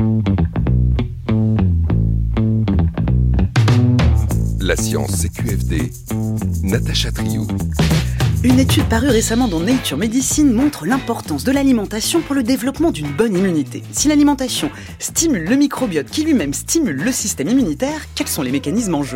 La science CQFD, Natacha Triou. Une étude parue récemment dans Nature Medicine montre l'importance de l'alimentation pour le développement d'une bonne immunité. Si l'alimentation stimule le microbiote qui lui-même stimule le système immunitaire, quels sont les mécanismes en jeu ?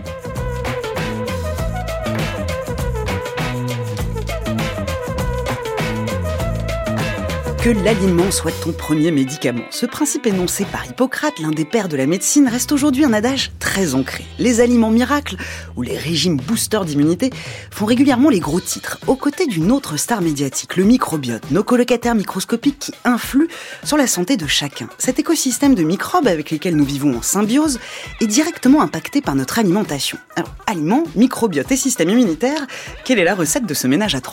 Que l'aliment soit ton premier médicament. Ce principe énoncé par Hippocrate, l'un des pères de la médecine, reste aujourd'hui un adage très ancré. Les aliments miracles, ou les régimes boosters d'immunité, font régulièrement les gros titres, aux côtés d'une autre star médiatique, le microbiote, nos colocataires microscopiques qui influent sur la santé de chacun. Cet écosystème de microbes avec lesquels nous vivons en symbiose est directement impacté par notre alimentation. Alors, aliments, microbiote et système immunitaire, quelle est la recette de ce ménage à trois ?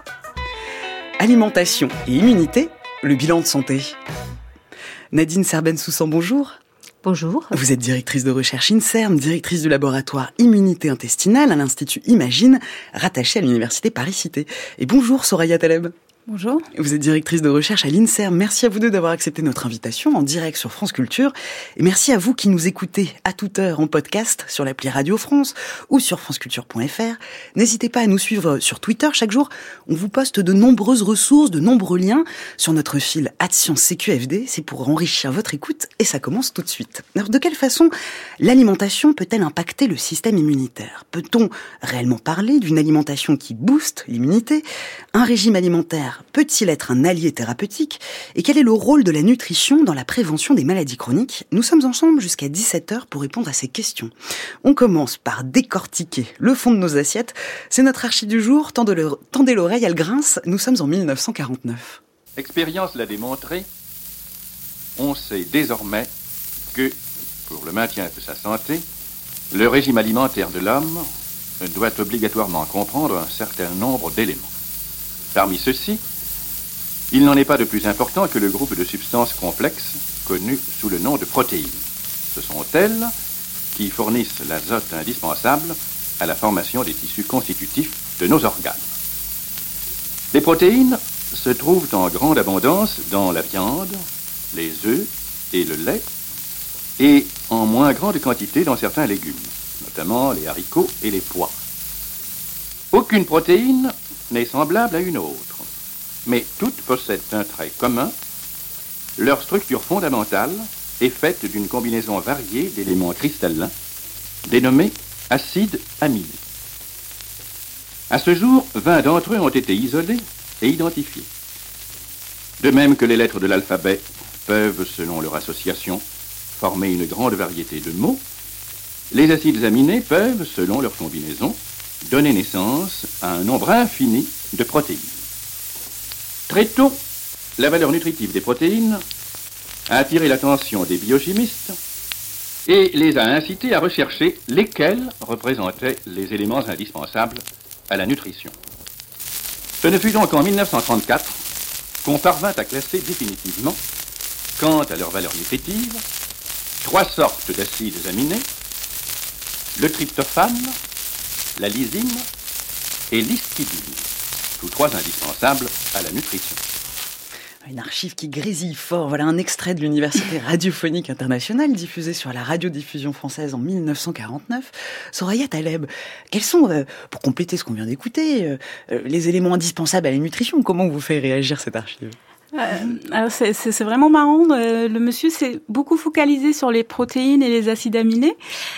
Alimentation et immunité, le bilan de santé. Nadine Serben-Soussan, bonjour. Bonjour. Vous êtes directrice de recherche INSERM, directrice du laboratoire Immunité Intestinale à l'Institut Imagine, rattaché à l'Université Paris-Cité. Et bonjour Soraya Taleb. Bonjour. Vous êtes directrice de recherche à l'INSERM. Merci à vous deux d'avoir accepté notre invitation en direct sur France Culture. Et merci à vous qui nous écoutez à toute heure en podcast sur l'appli Radio France ou sur franceculture.fr. N'hésitez pas à nous suivre sur Twitter chaque jour. On vous poste de nombreuses ressources, de nombreux liens sur notre fil @ScienceCQFD. C'est pour enrichir votre écoute et ça commence tout de suite. Alors, de quelle façon l'alimentation peut-elle impacter le système immunitaire ? Peut-on réellement parler d'une alimentation qui booste l'immunité ? Un régime alimentaire peut-il être un allié thérapeutique ? Et quel est le rôle de la nutrition dans la prévention des maladies chroniques ? Nous sommes ensemble jusqu'à 17h pour répondre à ces questions. On commence par décortiquer le fond de nos assiettes. C'est notre archi du jour. Tendez l'oreille, elle grince. Nous sommes en 1949. L'expérience l'a démontré. On sait désormais que, pour le maintien de sa santé, le régime alimentaire de l'homme doit obligatoirement comprendre un certain nombre d'éléments. Parmi ceux-ci, il n'en est pas de plus important que le groupe de substances complexes connues sous le nom de protéines. Ce sont elles qui fournissent l'azote indispensable à la formation des tissus constitutifs de nos organes. Les protéines se trouvent en grande abondance dans la viande, les œufs et le lait, et en moins grande quantité dans certains légumes, notamment les haricots et les pois. Aucune protéine n'est semblable à une autre, mais toutes possèdent un trait commun. Leur structure fondamentale est faite d'une combinaison variée d'éléments cristallins, dénommés acides aminés. À ce jour, 20 d'entre eux ont été isolés et identifiés. De même que les lettres de l'alphabet peuvent, selon leur association, former une grande variété de mots, les acides aminés peuvent, selon leur combinaison, donner naissance à un nombre infini de protéines. Très tôt, la valeur nutritive des protéines a attiré l'attention des biochimistes et les a incités à rechercher lesquels représentaient les éléments indispensables à la nutrition. Ce ne fut donc en 1934 qu'on parvint à classer définitivement, quant à leur valeur nutritive, 3 sortes d'acides aminés: le tryptophane, la lysine et l'histidine, tous 3 indispensables à la nutrition. Une archive qui grésille fort. Voilà un extrait de l'Université radiophonique internationale diffusé sur la radiodiffusion française en 1949. Soraya Taleb, quels sont, pour compléter ce qu'on vient d'écouter, les éléments indispensables à la nutrition ? Comment vous fait réagir cette archive ? Alors c'est vraiment marrant. Le monsieur s'est beaucoup focalisé sur les protéines et les acides aminés.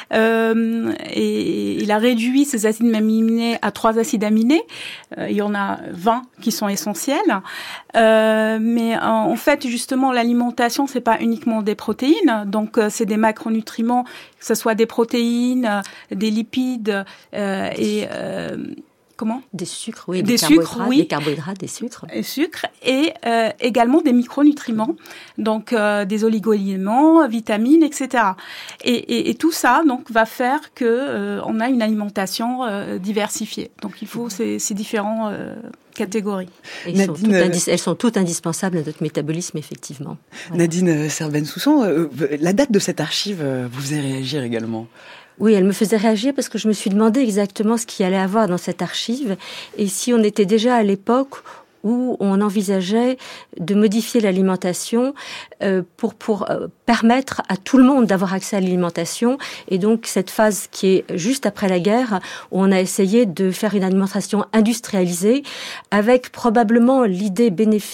Et il a réduit ces acides aminés à 3 acides aminés. Il y en a 20 qui sont essentiels. Mais en fait, justement, l'alimentation, c'est pas uniquement des protéines. Donc, c'est des macronutriments, que ce soit des protéines, des lipides Des sucres, oui. Des carbohydrates, des sucres. Et sucres, et également des micronutriments, donc des oligo-éléments, vitamines, etc. Et tout ça donc va faire que on a une alimentation diversifiée. Donc il faut ces différents catégories. Elles sont toutes indispensables à notre métabolisme, effectivement. Voilà. Nadine Serben-Soussan, la date de cette archive vous faisait réagir également ? Oui, elle me faisait réagir parce que je me suis demandé exactement ce qu'il y allait avoir dans cette archive et si on était déjà à l'époque où on envisageait de modifier l'alimentation pour permettre à tout le monde d'avoir accès à l'alimentation. Et donc, cette phase qui est juste après la guerre, où on a essayé de faire une alimentation industrialisée, avec probablement l'idée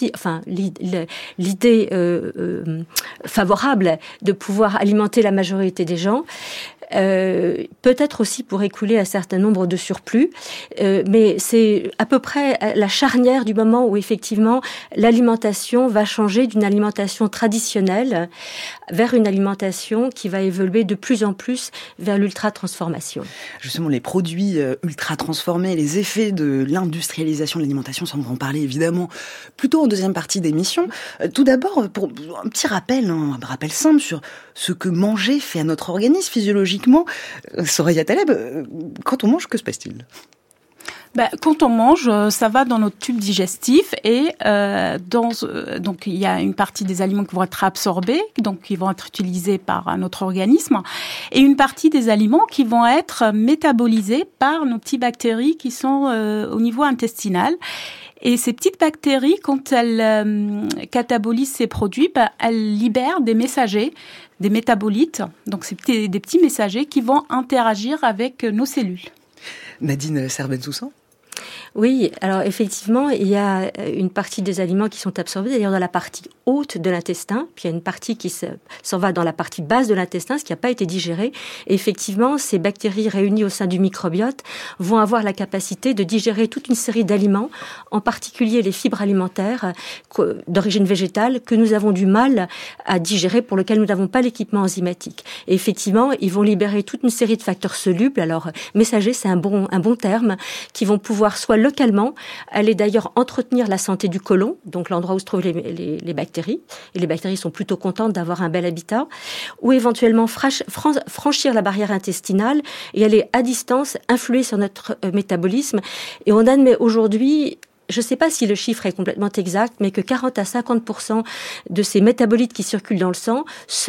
favorable de pouvoir alimenter la majorité des gens. Peut-être aussi pour écouler un certain nombre de surplus, mais c'est à peu près la charnière du moment où effectivement l'alimentation va changer d'une alimentation traditionnelle vers une alimentation qui va évoluer de plus en plus vers l'ultra-transformation. Justement, les produits ultra-transformés, les effets de l'industrialisation de l'alimentation, ça on va en parler évidemment plutôt en deuxième partie d'émission. Tout d'abord, pour un petit rappel, un rappel simple sur ce que manger fait à notre organisme physiologiquement. Soraya Taleb, quand on mange, que se passe-t-il ? Quand on mange, ça va dans notre tube digestif et donc il y a une partie des aliments qui vont être absorbés, donc qui vont être utilisés par notre organisme, et une partie des aliments qui vont être métabolisés par nos petites bactéries qui sont au niveau intestinal. Et ces petites bactéries, quand elles catabolisent ces produits, elles libèrent des messagers, des métabolites. Donc c'est des petits messagers qui vont interagir avec nos cellules. Nadine Serben-Soussan ? Oui, alors effectivement, il y a une partie des aliments qui sont absorbés, d'ailleurs dans la partie haute de l'intestin, puis il y a une partie qui s'en va dans la partie basse de l'intestin, ce qui n'a pas été digéré. Et effectivement, ces bactéries réunies au sein du microbiote vont avoir la capacité de digérer toute une série d'aliments, en particulier les fibres alimentaires d'origine végétale que nous avons du mal à digérer, pour lesquels nous n'avons pas l'équipement enzymatique. Et effectivement, ils vont libérer toute une série de facteurs solubles. Alors, messagers, c'est un bon terme, qui vont pouvoir soit localement aller d'ailleurs entretenir la santé du côlon, donc l'endroit où se trouvent les bactéries, et les bactéries sont plutôt contentes d'avoir un bel habitat, ou éventuellement franchir la barrière intestinale et aller à distance influer sur notre métabolisme. Et on admet aujourd'hui, je ne sais pas si le chiffre est complètement exact, mais que 40 à 50% de ces métabolites qui circulent dans le sang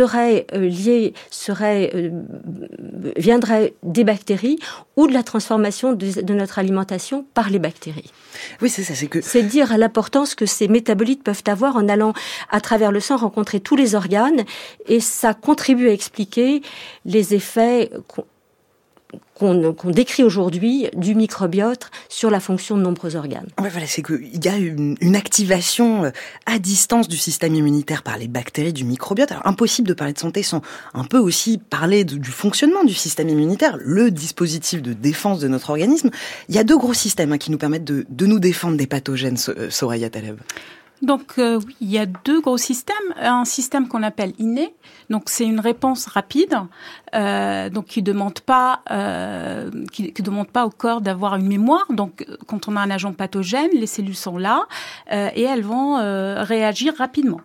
viendraient des bactéries ou de la transformation de notre alimentation par les bactéries. Oui, c'est ça. C'est dire l'importance que ces métabolites peuvent avoir en allant à travers le sang rencontrer tous les organes, et ça contribue à expliquer les effets qu'on décrit aujourd'hui du microbiote sur la fonction de nombreux organes. Ouais, voilà, c'est qu'il y a une activation à distance du système immunitaire par les bactéries du microbiote. Alors, impossible de parler de santé sans un peu aussi parler du fonctionnement du système immunitaire, le dispositif de défense de notre organisme. Il y a deux gros systèmes qui nous permettent de nous défendre des pathogènes, Soraya Taleb. Donc oui, il y a deux gros systèmes. Un système qu'on appelle inné, donc c'est une réponse rapide, donc qui demande pas au corps d'avoir une mémoire. Donc quand on a un agent pathogène, les cellules sont là et elles vont réagir rapidement.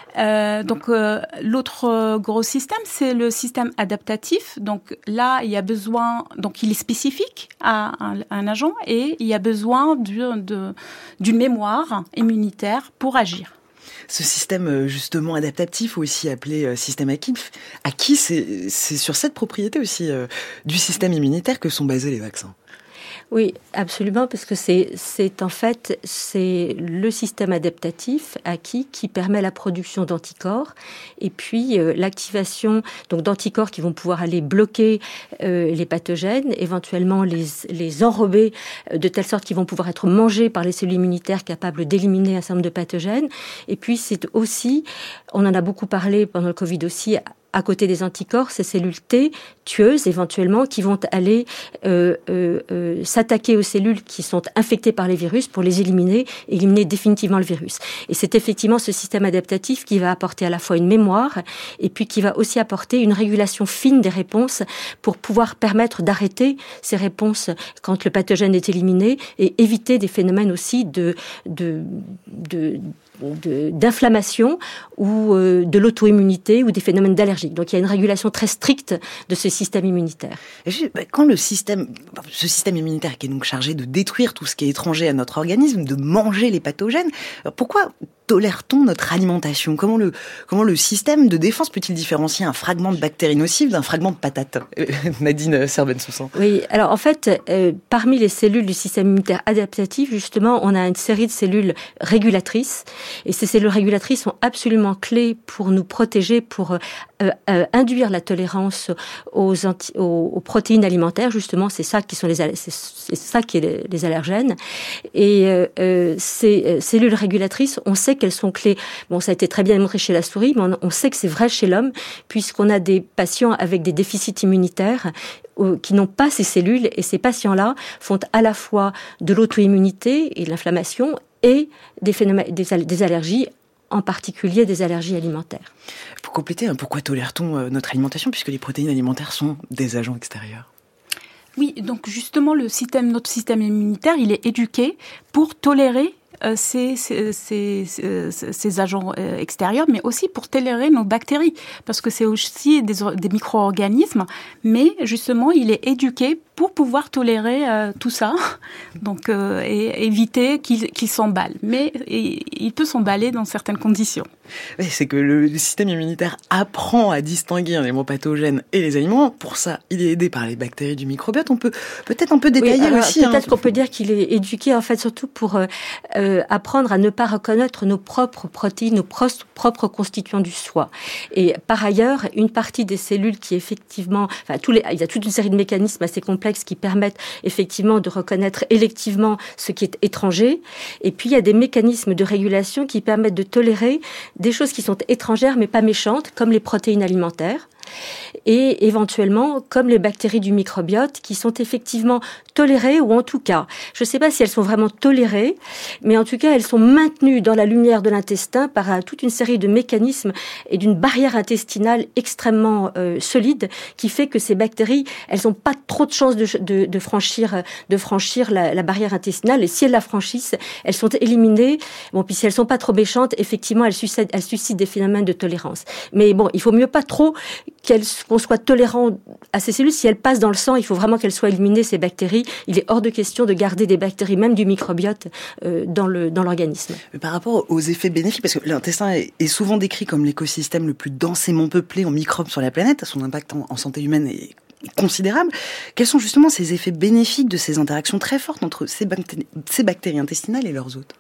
L'autre gros système, c'est le système adaptatif. Donc là, il y a besoin, donc il est spécifique à un agent et il y a besoin d'une mémoire immunitaire pour agir. Ce système justement adaptatif, aussi appelé système acquis, c'est sur cette propriété aussi du système immunitaire que sont basés les vaccins. Oui, absolument, parce que c'est le système adaptatif acquis qui permet la production d'anticorps et puis l'activation donc d'anticorps qui vont pouvoir aller bloquer les pathogènes, éventuellement les enrober de telle sorte qu'ils vont pouvoir être mangés par les cellules immunitaires capables d'éliminer un certain nombre de pathogènes. Et puis c'est aussi, on en a beaucoup parlé pendant le Covid aussi, à côté des anticorps, ces cellules T tueuses éventuellement qui vont aller s'attaquer aux cellules qui sont infectées par les virus pour les éliminer définitivement le virus. Et c'est effectivement ce système adaptatif qui va apporter à la fois une mémoire et puis qui va aussi apporter une régulation fine des réponses pour pouvoir permettre d'arrêter ces réponses quand le pathogène est éliminé et éviter des phénomènes aussi d'inflammation ou de l'auto-immunité ou des phénomènes d'allergie. Donc il y a une régulation très stricte de ce système immunitaire. Et quand ce système immunitaire qui est donc chargé de détruire tout ce qui est étranger à notre organisme, de manger les pathogènes, pourquoi tolère-t-on notre alimentation ? Comment le système de défense peut-il différencier un fragment de bactéries nocives d'un fragment de patate ? Nadine Serben-Soussan. Oui, alors en fait, parmi les cellules du système immunitaire adaptatif, justement, on a une série de cellules régulatrices. Et ces cellules régulatrices sont absolument clés pour nous protéger, pour induire la tolérance aux protéines alimentaires. Justement, c'est ça qui sont les allergènes. Et ces cellules régulatrices, on sait qu'elles sont clés. Bon, ça a été très bien démontré chez la souris, mais on sait que c'est vrai chez l'homme, puisqu'on a des patients avec des déficits immunitaires qui n'ont pas ces cellules, et ces patients-là font à la fois de l'auto-immunité et de l'inflammation et des allergies, en particulier des allergies alimentaires. Pour compléter, pourquoi tolère-t-on notre alimentation, puisque les protéines alimentaires sont des agents extérieurs ? Oui, donc justement, notre système immunitaire, il est éduqué pour tolérer ces agents extérieurs, mais aussi pour tolérer nos bactéries, parce que c'est aussi des micro-organismes, mais justement, il est éduqué pour pouvoir tolérer tout ça, donc et éviter qu'il s'emballe. Mais il peut s'emballer dans certaines conditions. Oui, c'est que le système immunitaire apprend à distinguer un élément pathogène et les aliments. Pour ça, il est aidé par les bactéries du microbiote. On peut peut-être un peu détailler aussi. Peut-être qu'on peut dire qu'il est éduqué en fait surtout pour apprendre à ne pas reconnaître nos propres protéines, nos propres constituants du soi. Et par ailleurs, une partie des cellules qui effectivement, il y a toute une série de mécanismes assez complexes qui permettent effectivement de reconnaître électivement ce qui est étranger. Et puis il y a des mécanismes de régulation qui permettent de tolérer des choses qui sont étrangères mais pas méchantes, comme les protéines alimentaires, et éventuellement comme les bactéries du microbiote qui sont effectivement tolérées, ou en tout cas, je ne sais pas si elles sont vraiment tolérées, mais en tout cas elles sont maintenues dans la lumière de l'intestin par toute une série de mécanismes et d'une barrière intestinale extrêmement solide qui fait que ces bactéries, elles n'ont pas trop de chances de franchir la barrière intestinale, et si elles la franchissent, elles sont éliminées. Bon, puis si elles sont pas trop méchantes, effectivement elles suscitent des phénomènes de tolérance. Mais bon, il faut mieux pas trop qu'on soit tolérant à ces cellules. Si elles passent dans le sang, il faut vraiment qu'elles soient éliminées, ces bactéries. Il est hors de question de garder des bactéries, même du microbiote, dans l'organisme. Par rapport aux effets bénéfiques, parce que l'intestin est souvent décrit comme l'écosystème le plus densément peuplé en microbes sur la planète, son impact en santé humaine est considérable. Quels sont justement ces effets bénéfiques de ces interactions très fortes entre ces bactéries intestinales et leurs hôtes ?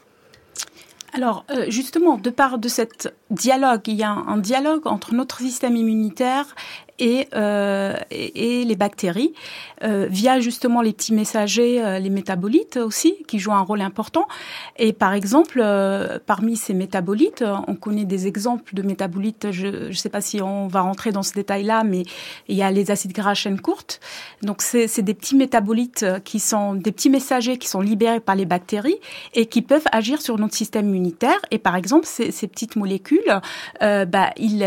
Alors, justement, de part de cet dialogue, il y a un dialogue entre notre système immunitaire et les bactéries, via justement les petits messagers, les métabolites aussi, qui jouent un rôle important. Et par exemple, parmi ces métabolites, on connaît des exemples de métabolites, je ne sais pas si on va rentrer dans ce détail-là, mais il y a les acides gras à chaîne courte. Donc c'est des petits métabolites qui sont des petits messagers qui sont libérés par les bactéries et qui peuvent agir sur notre système immunitaire. Et par exemple, ces petites molécules, ils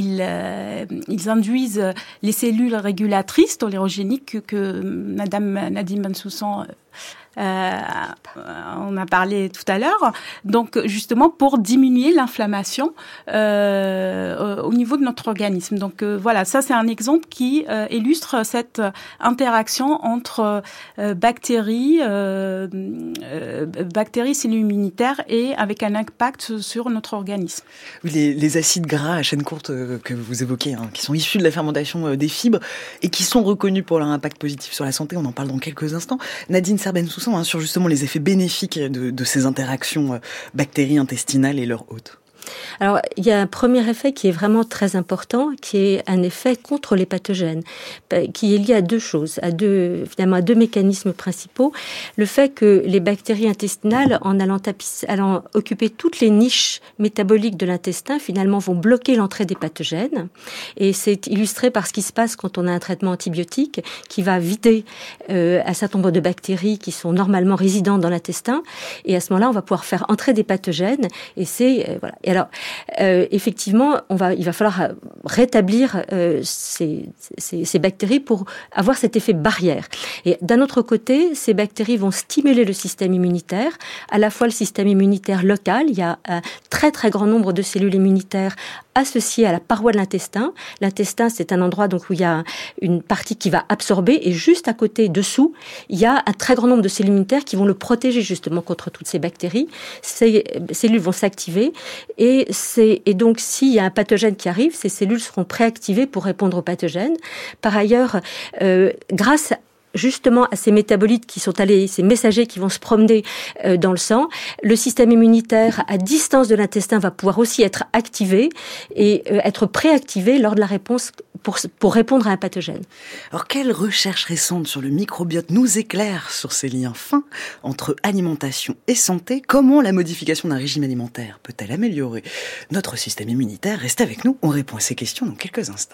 induisent les cellules régulatrices tolérogéniques que Madame Nadine Serben-Soussan on a parlé tout à l'heure, donc justement pour diminuer l'inflammation au niveau de notre organisme. Donc voilà, ça c'est un exemple qui illustre cette interaction entre bactéries, cellules immunitaires et avec un impact sur notre organisme. Oui, les acides gras à chaîne courte que vous évoquez, qui sont issus de la fermentation des fibres et qui sont reconnus pour leur impact positif sur la santé, on en parle dans quelques instants. Nadine Serben-Soussan, sur justement les effets bénéfiques de ces interactions bactéries intestinales et leurs hôtes. Alors, il y a un premier effet qui est vraiment très important, qui est un effet contre les pathogènes, qui est lié à deux choses, à deux mécanismes principaux. Le fait que les bactéries intestinales, en allant occuper toutes les niches métaboliques de l'intestin, finalement vont bloquer l'entrée des pathogènes. Et c'est illustré par ce qui se passe quand on a un traitement antibiotique qui va vider un certain nombre de bactéries qui sont normalement résidentes dans l'intestin. Et à ce moment-là, on va pouvoir faire entrer des pathogènes. Et c'est voilà. Et alors, effectivement, il va falloir rétablir ces bactéries pour avoir cet effet barrière. Et d'un autre côté, ces bactéries vont stimuler le système immunitaire, à la fois le système immunitaire local, il y a un très très grand nombre de cellules immunitaires associée à la paroi de l'intestin. L'intestin, c'est un endroit donc où il y a une partie qui va absorber, et juste à côté, dessous, il y a un très grand nombre de cellules immunitaires qui vont le protéger justement contre toutes ces bactéries. Ces cellules vont s'activer, et donc s'il y a un pathogène qui arrive, ces cellules seront préactivées pour répondre au pathogène. Par ailleurs, grâce justement à ces métabolites qui sont allés, ces messagers qui vont se promener dans le sang, le système immunitaire à distance de l'intestin va pouvoir aussi être activé et être préactivé lors de la réponse pour répondre à un pathogène. Alors, quelles recherches récentes sur le microbiote nous éclairent sur ces liens fins entre alimentation et santé? Comment la modification d'un régime alimentaire peut-elle améliorer notre système immunitaire? Restez avec nous, on répond à ces questions dans quelques instants.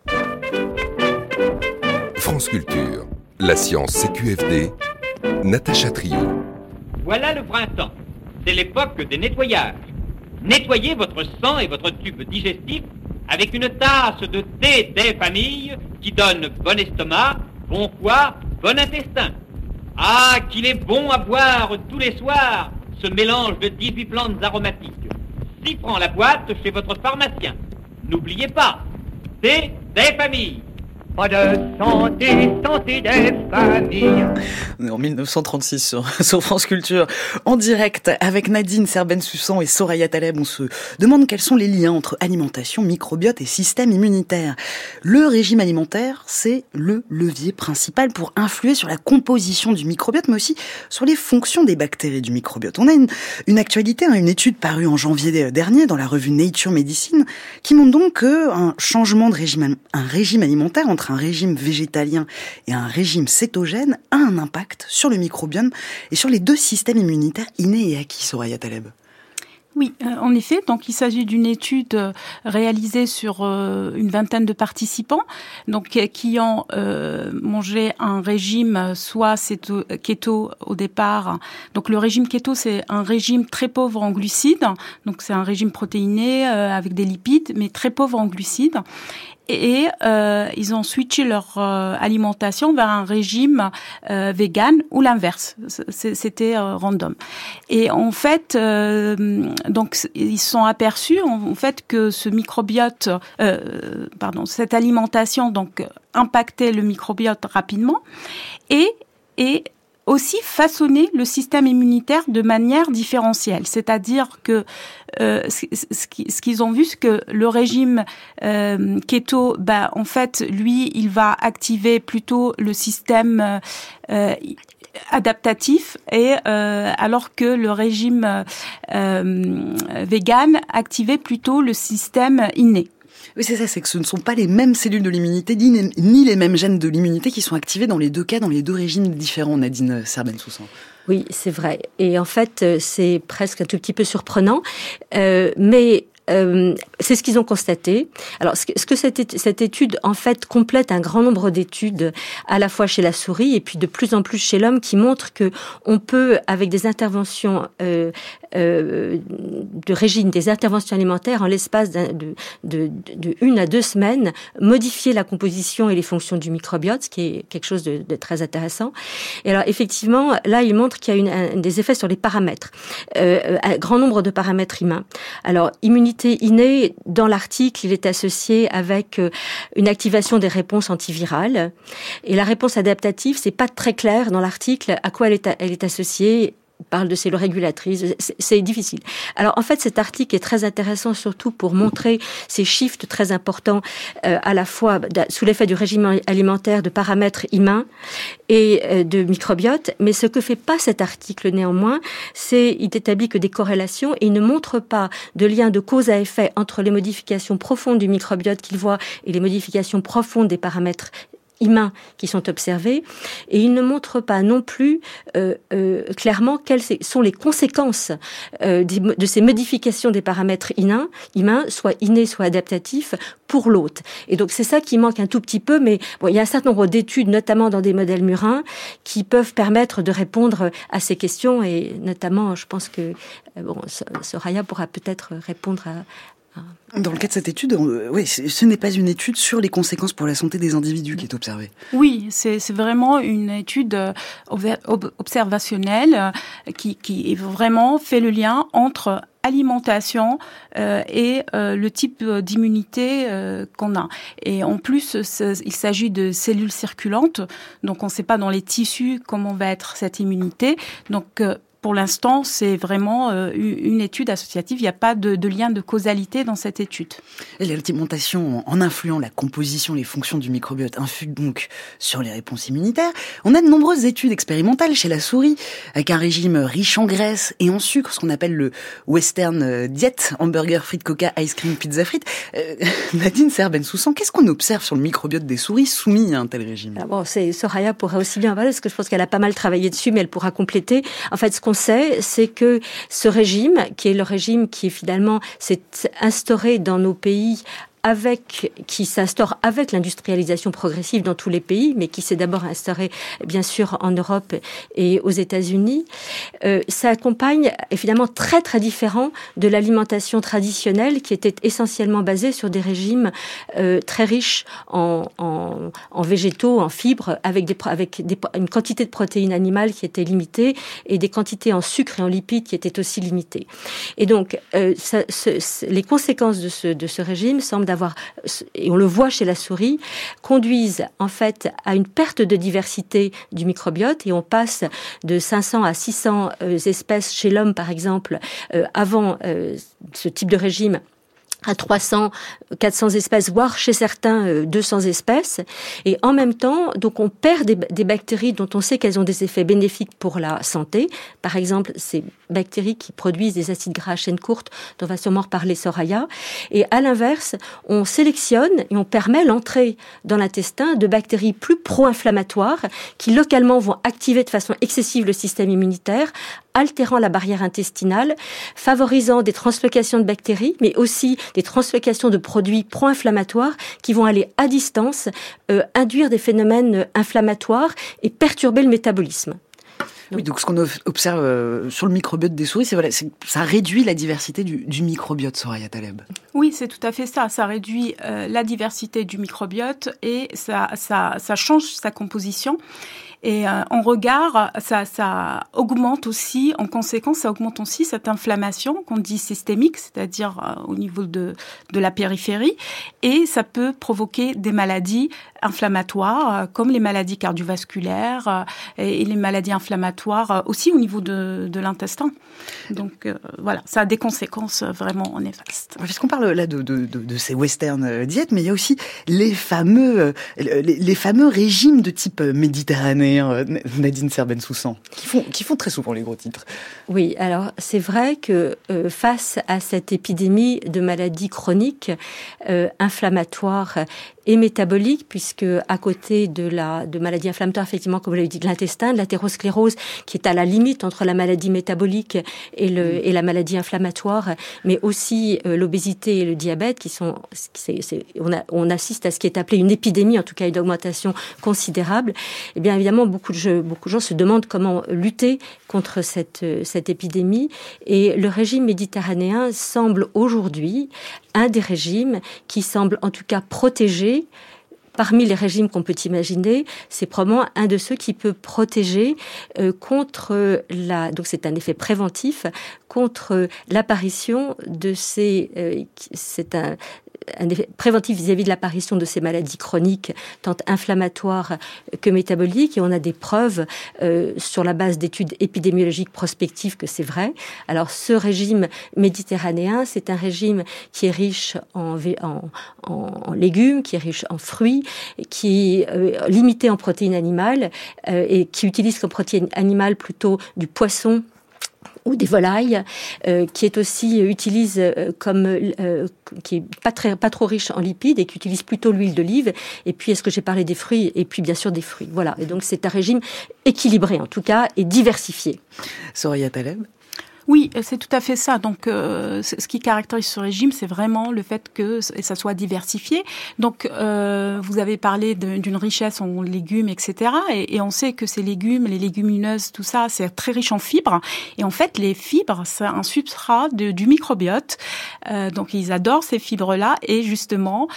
France Culture, la science CQFD, Natacha Trio. Voilà le printemps. C'est l'époque des nettoyages. Nettoyez votre sang et votre tube digestif avec une tasse de thé des familles qui donne bon estomac, bon foie, bon intestin. Ah, qu'il est bon à boire tous les soirs, ce mélange de 18 plantes aromatiques. 6 francs la boîte chez votre pharmacien. N'oubliez pas, thé des familles. Pas de santé, santé des familles. On est en 1936 sur France Culture, en direct avec Nadine Serben-Sussan et Soraya Taleb. On se demande quels sont les liens entre alimentation, microbiote et système immunitaire. Le régime alimentaire, c'est le levier principal pour influer sur la composition du microbiote, mais aussi sur les fonctions des bactéries du microbiote. On a une actualité, une étude parue en janvier dernier dans la revue Nature Medicine, qui montre donc qu'un changement de régime alimentaire entre un régime végétalien et un régime cétogène a un impact sur le microbiome et sur les deux systèmes immunitaires innés et acquis, Soraya Taleb. Oui, en effet. Donc, il s'agit d'une étude réalisée sur une vingtaine de participants, donc qui ont mangé un régime soit keto au départ. Donc, le régime keto, c'est un régime très pauvre en glucides. Donc, c'est un régime protéiné avec des lipides, mais très pauvre en glucides. Et ils ont switché leur alimentation vers un régime vegan ou l'inverse. C'était random. Et en fait, donc ils se sont aperçus en fait que ce microbiote, cette alimentation donc impactait le microbiote rapidement et aussi façonner le système immunitaire de manière différentielle. C'est-à-dire que ce qu'ils ont vu, c'est que le régime keto, en fait, lui, il va activer plutôt le système adaptatif, et alors que le régime vegan activait plutôt le système inné. Oui, c'est ça, c'est que ce ne sont pas les mêmes cellules de l'immunité, ni les mêmes gènes de l'immunité qui sont activés dans les deux cas, dans les deux régimes différents, Nadine Serben-Sussan. Oui, c'est vrai. Et en fait, c'est presque un tout petit peu surprenant, mais c'est ce qu'ils ont constaté. Alors, ce que cette étude, en fait, complète un grand nombre d'études, à la fois chez la souris et puis de plus en plus chez l'homme, qui montrent que on peut, avec des interventions de régime, des interventions alimentaires, en l'espace de 1 à 2 semaines, modifier la composition et les fonctions du microbiote, ce qui est quelque chose de très intéressant. Et alors, effectivement, là, il montre qu'il y a des effets sur les paramètres, un grand nombre de paramètres humains. Alors, immunité innée, dans l'article, il est associé avec une activation des réponses antivirales. Et la réponse adaptative, c'est pas très clair dans l'article à quoi elle est associée. On parle de cellules régulatrices, c'est difficile. Alors en fait, cet article est très intéressant surtout pour montrer ces shifts très importants à la fois sous l'effet du régime alimentaire de paramètres humains et de microbiote. Mais ce que fait pas cet article néanmoins, c'est il établit que des corrélations et il ne montre pas de lien de cause à effet entre les modifications profondes du microbiote qu'il voit et les modifications profondes des paramètres humains qui sont observés, et il ne montre pas non plus clairement quelles sont les conséquences de ces modifications des paramètres humains, soit innés, soit adaptatifs, pour l'hôte. Et donc c'est ça qui manque un tout petit peu, mais bon, il y a un certain nombre d'études, notamment dans des modèles murins, qui peuvent permettre de répondre à ces questions, et notamment, je pense que Soraya pourra peut-être répondre à Dans le cas de cette étude, ce n'est pas une étude sur les conséquences pour la santé des individus qui est observée. Oui, c'est vraiment une étude observationnelle qui vraiment fait le lien entre alimentation et le type d'immunité qu'on a. Et en plus, il s'agit de cellules circulantes, donc on ne sait pas dans les tissus comment va être cette immunité. Donc pour l'instant, c'est vraiment une étude associative. Il n'y a pas de lien de causalité dans cette étude. Et l'alimentation, en influant la composition, les fonctions du microbiote, influe donc sur les réponses immunitaires. On a de nombreuses études expérimentales chez la souris, avec un régime riche en graisse et en sucre, ce qu'on appelle le western diet, hamburger, frites, coca, ice cream, pizza frites. Nadine Serben-Soussan, qu'est-ce qu'on observe sur le microbiote des souris soumis à un tel régime? Soraya pourra aussi bien parler, parce que je pense qu'elle a pas mal travaillé dessus, mais elle pourra compléter. En fait, ce qu'on sait, c'est que ce régime, qui est le régime qui finalement s'est instauré dans nos pays qui s'instaure avec l'industrialisation progressive dans tous les pays, mais qui s'est d'abord instauré, bien sûr, en Europe et aux États-Unis. Ça accompagne, évidemment, très, très différent de l'alimentation traditionnelle qui était essentiellement basée sur des régimes très riches en végétaux, en fibres, avec une quantité de protéines animales qui était limitée et des quantités en sucre et en lipides qui étaient aussi limitées. Et donc, les conséquences de ce régime semblent et on le voit chez la souris, conduisent en fait à une perte de diversité du microbiote, et on passe de 500 à 600 espèces chez l'homme, par exemple, avant ce type de régime, à 300, 400 espèces, voire chez certains 200 espèces. Et en même temps, donc on perd des bactéries dont on sait qu'elles ont des effets bénéfiques pour la santé. Par exemple, ces bactéries qui produisent des acides gras à chaîne courte, dont va sûrement reparler Soraya. Et à l'inverse, on sélectionne et on permet l'entrée dans l'intestin de bactéries plus pro-inflammatoires qui localement vont activer de façon excessive le système immunitaire, altérant la barrière intestinale, favorisant des translocations de bactéries, mais aussi des translocations de produits pro-inflammatoires qui vont aller à distance, induire des phénomènes inflammatoires et perturber le métabolisme. Oui, donc ce qu'on observe sur le microbiote des souris, c'est ça réduit la diversité du microbiote, Soraya Taleb. Oui, c'est tout à fait ça. Ça réduit la diversité du microbiote et ça change sa composition. Et en regard, ça augmente aussi, en conséquence, ça augmente aussi cette inflammation qu'on dit systémique, c'est-à-dire au niveau de la périphérie, et ça peut provoquer des maladies inflammatoires, comme les maladies cardiovasculaires et les maladies inflammatoires aussi au niveau de l'intestin. Donc voilà, ça a des conséquences vraiment néfastes. Puisqu'on parle là de ces western diètes, mais il y a aussi les fameux régimes de type méditerranéen, Nadine Serben-Soussan, qui font très souvent les gros titres. Oui, alors c'est vrai que face à cette épidémie de maladies chroniques, inflammatoires et métaboliques, puisque à côté de maladies inflammatoires, effectivement, comme vous l'avez dit, de l'intestin, de l'athérosclérose, qui est à la limite entre la maladie métabolique et la maladie inflammatoire, mais aussi l'obésité et le diabète, on assiste à ce qui est appelé une épidémie, en tout cas une augmentation considérable. Et bien évidemment, beaucoup de gens se demandent comment lutter contre cette épidémie, et le régime méditerranéen semble aujourd'hui un des régimes qui semble en tout cas protégé. Parmi les régimes qu'on peut imaginer, c'est probablement un de ceux qui peut protéger contre donc c'est un effet préventif, contre l'apparition de c'est un effet préventif vis-à-vis de l'apparition de ces maladies chroniques, tant inflammatoires que métaboliques, et on a des preuves sur la base d'études épidémiologiques prospectives que c'est vrai. Alors ce régime méditerranéen, c'est un régime qui est riche en légumes, qui est riche en fruits, qui est limité en protéines animales et qui utilise comme protéines animales plutôt du poisson ou des volailles, qui est aussi utilise qui est pas trop riche en lipides et qui utilise plutôt l'huile d'olive. Et puis, est-ce que j'ai parlé des fruits? Et puis, bien sûr, des fruits. Voilà. Et donc, c'est un régime équilibré, en tout cas, et diversifié. Soraya Taleb? Oui, c'est tout à fait ça. Donc, ce qui caractérise ce régime, c'est vraiment le fait que ça soit diversifié. Donc, vous avez parlé d'une richesse en légumes, etc. Et on sait que ces légumes, les légumineuses, tout ça, c'est très riche en fibres. Et en fait, les fibres, c'est un substrat du microbiote. Donc, ils adorent ces fibres-là. Et justement,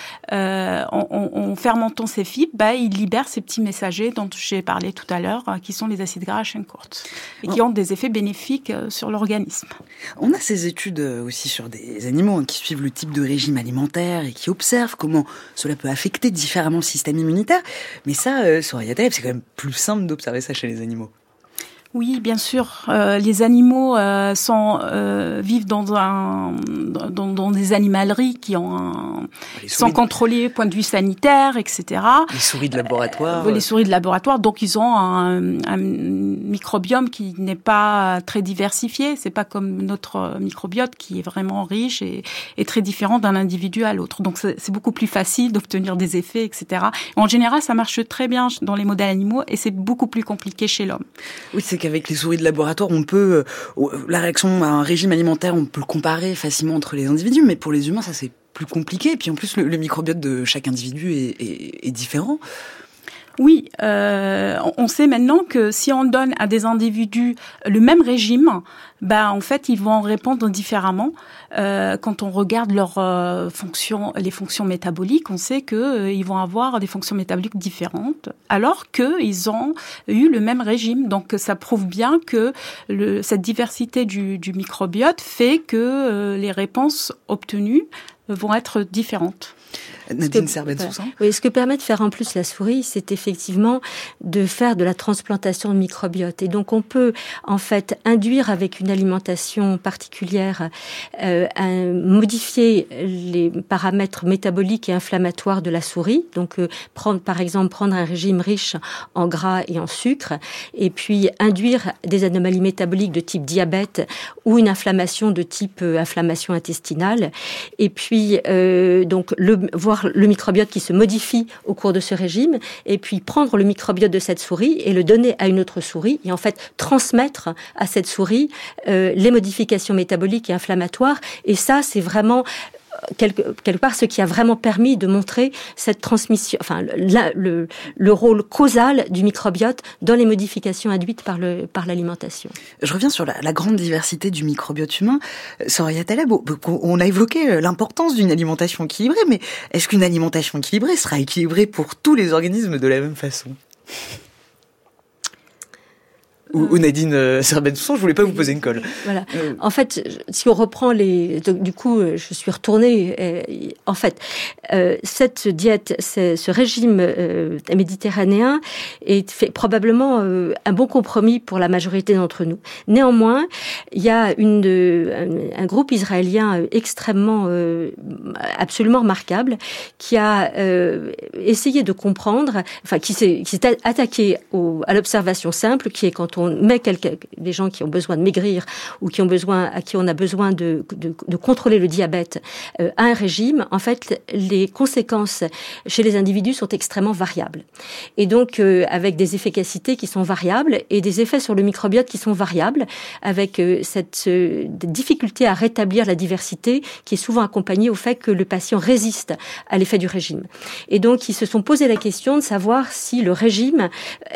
en fermentant ces fibres, ils libèrent ces petits messagers dont j'ai parlé tout à l'heure, qui sont les acides gras à chaîne courte. Et qui ont des effets bénéfiques sur l'organisme. organisme. On a ces études aussi sur des animaux qui suivent le type de régime alimentaire et qui observent comment cela peut affecter différemment le système immunitaire. Mais ça, Soraya Taleb, c'est quand même plus simple d'observer ça chez les animaux. Oui, bien sûr. Les animaux vivent dans des animaleries qui sont contrôlées point de vue sanitaire, etc. Les souris de laboratoire. Les souris de laboratoire. Donc, ils ont un microbiome qui n'est pas très diversifié. C'est pas comme notre microbiote qui est vraiment riche et très différent d'un individu à l'autre. Donc, c'est beaucoup plus facile d'obtenir des effets, etc. En général, ça marche très bien dans les modèles animaux et c'est beaucoup plus compliqué chez l'homme. Oui, c'est qu'avec les souris de laboratoire, on peut, la réaction à un régime alimentaire, on peut le comparer facilement entre les individus, mais pour les humains, ça c'est plus compliqué. Et puis en plus, le microbiote de chaque individu est différent. Oui, on sait maintenant que si on donne à des individus le même régime, en fait, ils vont répondre différemment. Quand on regarde leurs fonctions, les fonctions métaboliques, on sait que ils vont avoir des fonctions métaboliques différentes, alors qu'ils ont eu le même régime. Donc, ça prouve bien que cette diversité du microbiote fait que les réponses obtenues vont être différentes. Nadine Serben-Soussan. Oui, ce que permet de faire en plus la souris, c'est effectivement de faire de la transplantation de microbiote. Et donc, on peut en fait induire avec une alimentation particulière, modifier les paramètres métaboliques et inflammatoires de la souris. Donc, prendre un régime riche en gras et en sucre, et puis induire des anomalies métaboliques de type diabète ou une inflammation de type inflammation intestinale. Et puis, donc, voir le microbiote qui se modifie au cours de ce régime, et puis prendre le microbiote de cette souris et le donner à une autre souris, et en fait transmettre à cette souris les modifications métaboliques et inflammatoires. Et ça, c'est vraiment quelque part ce qui a vraiment permis de montrer cette transmission, enfin le rôle causal du microbiote dans les modifications induites par l'alimentation. Je reviens sur la grande diversité du microbiote humain. Soraya Taleb, on a évoqué l'importance d'une alimentation équilibrée, mais est-ce qu'une alimentation équilibrée sera équilibrée pour tous les organismes de la même façon ? Ou Nadine Serben-Soussan, je voulais pas vous poser une colle. Voilà. En fait, si on reprend du coup, je suis retournée. En fait, cette diète, ce régime méditerranéen fait probablement un bon compromis pour la majorité d'entre nous. Néanmoins, il y a un groupe israélien extrêmement, absolument remarquable, qui a essayé de comprendre, enfin, qui s'est attaqué à l'observation simple, qui est quand on met des gens qui ont besoin de maigrir ou à qui on a besoin de contrôler le diabète à un régime, en fait, les conséquences chez les individus sont extrêmement variables. Et donc, avec des efficacités qui sont variables et des effets sur le microbiote qui sont variables, avec cette difficulté à rétablir la diversité qui est souvent accompagnée au fait que le patient résiste à l'effet du régime. Et donc, ils se sont posé la question de savoir si le régime,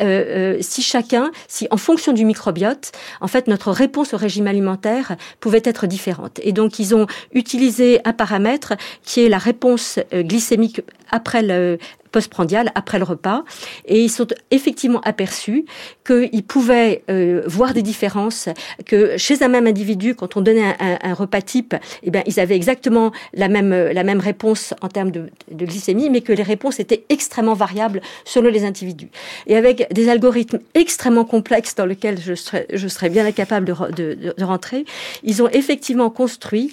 si en fonction du microbiote, en fait, notre réponse au régime alimentaire pouvait être différente. Et donc, ils ont utilisé un paramètre qui est la réponse glycémique après le postprandial, après le repas, et ils sont effectivement aperçus qu'ils pouvaient voir des différences, que chez un même individu, quand on donnait un repas type, eh bien, ils avaient exactement la même réponse en termes de glycémie, mais que les réponses étaient extrêmement variables selon les individus. Et avec des algorithmes extrêmement complexes dans lesquels je serais bien incapable de rentrer, ils ont effectivement construit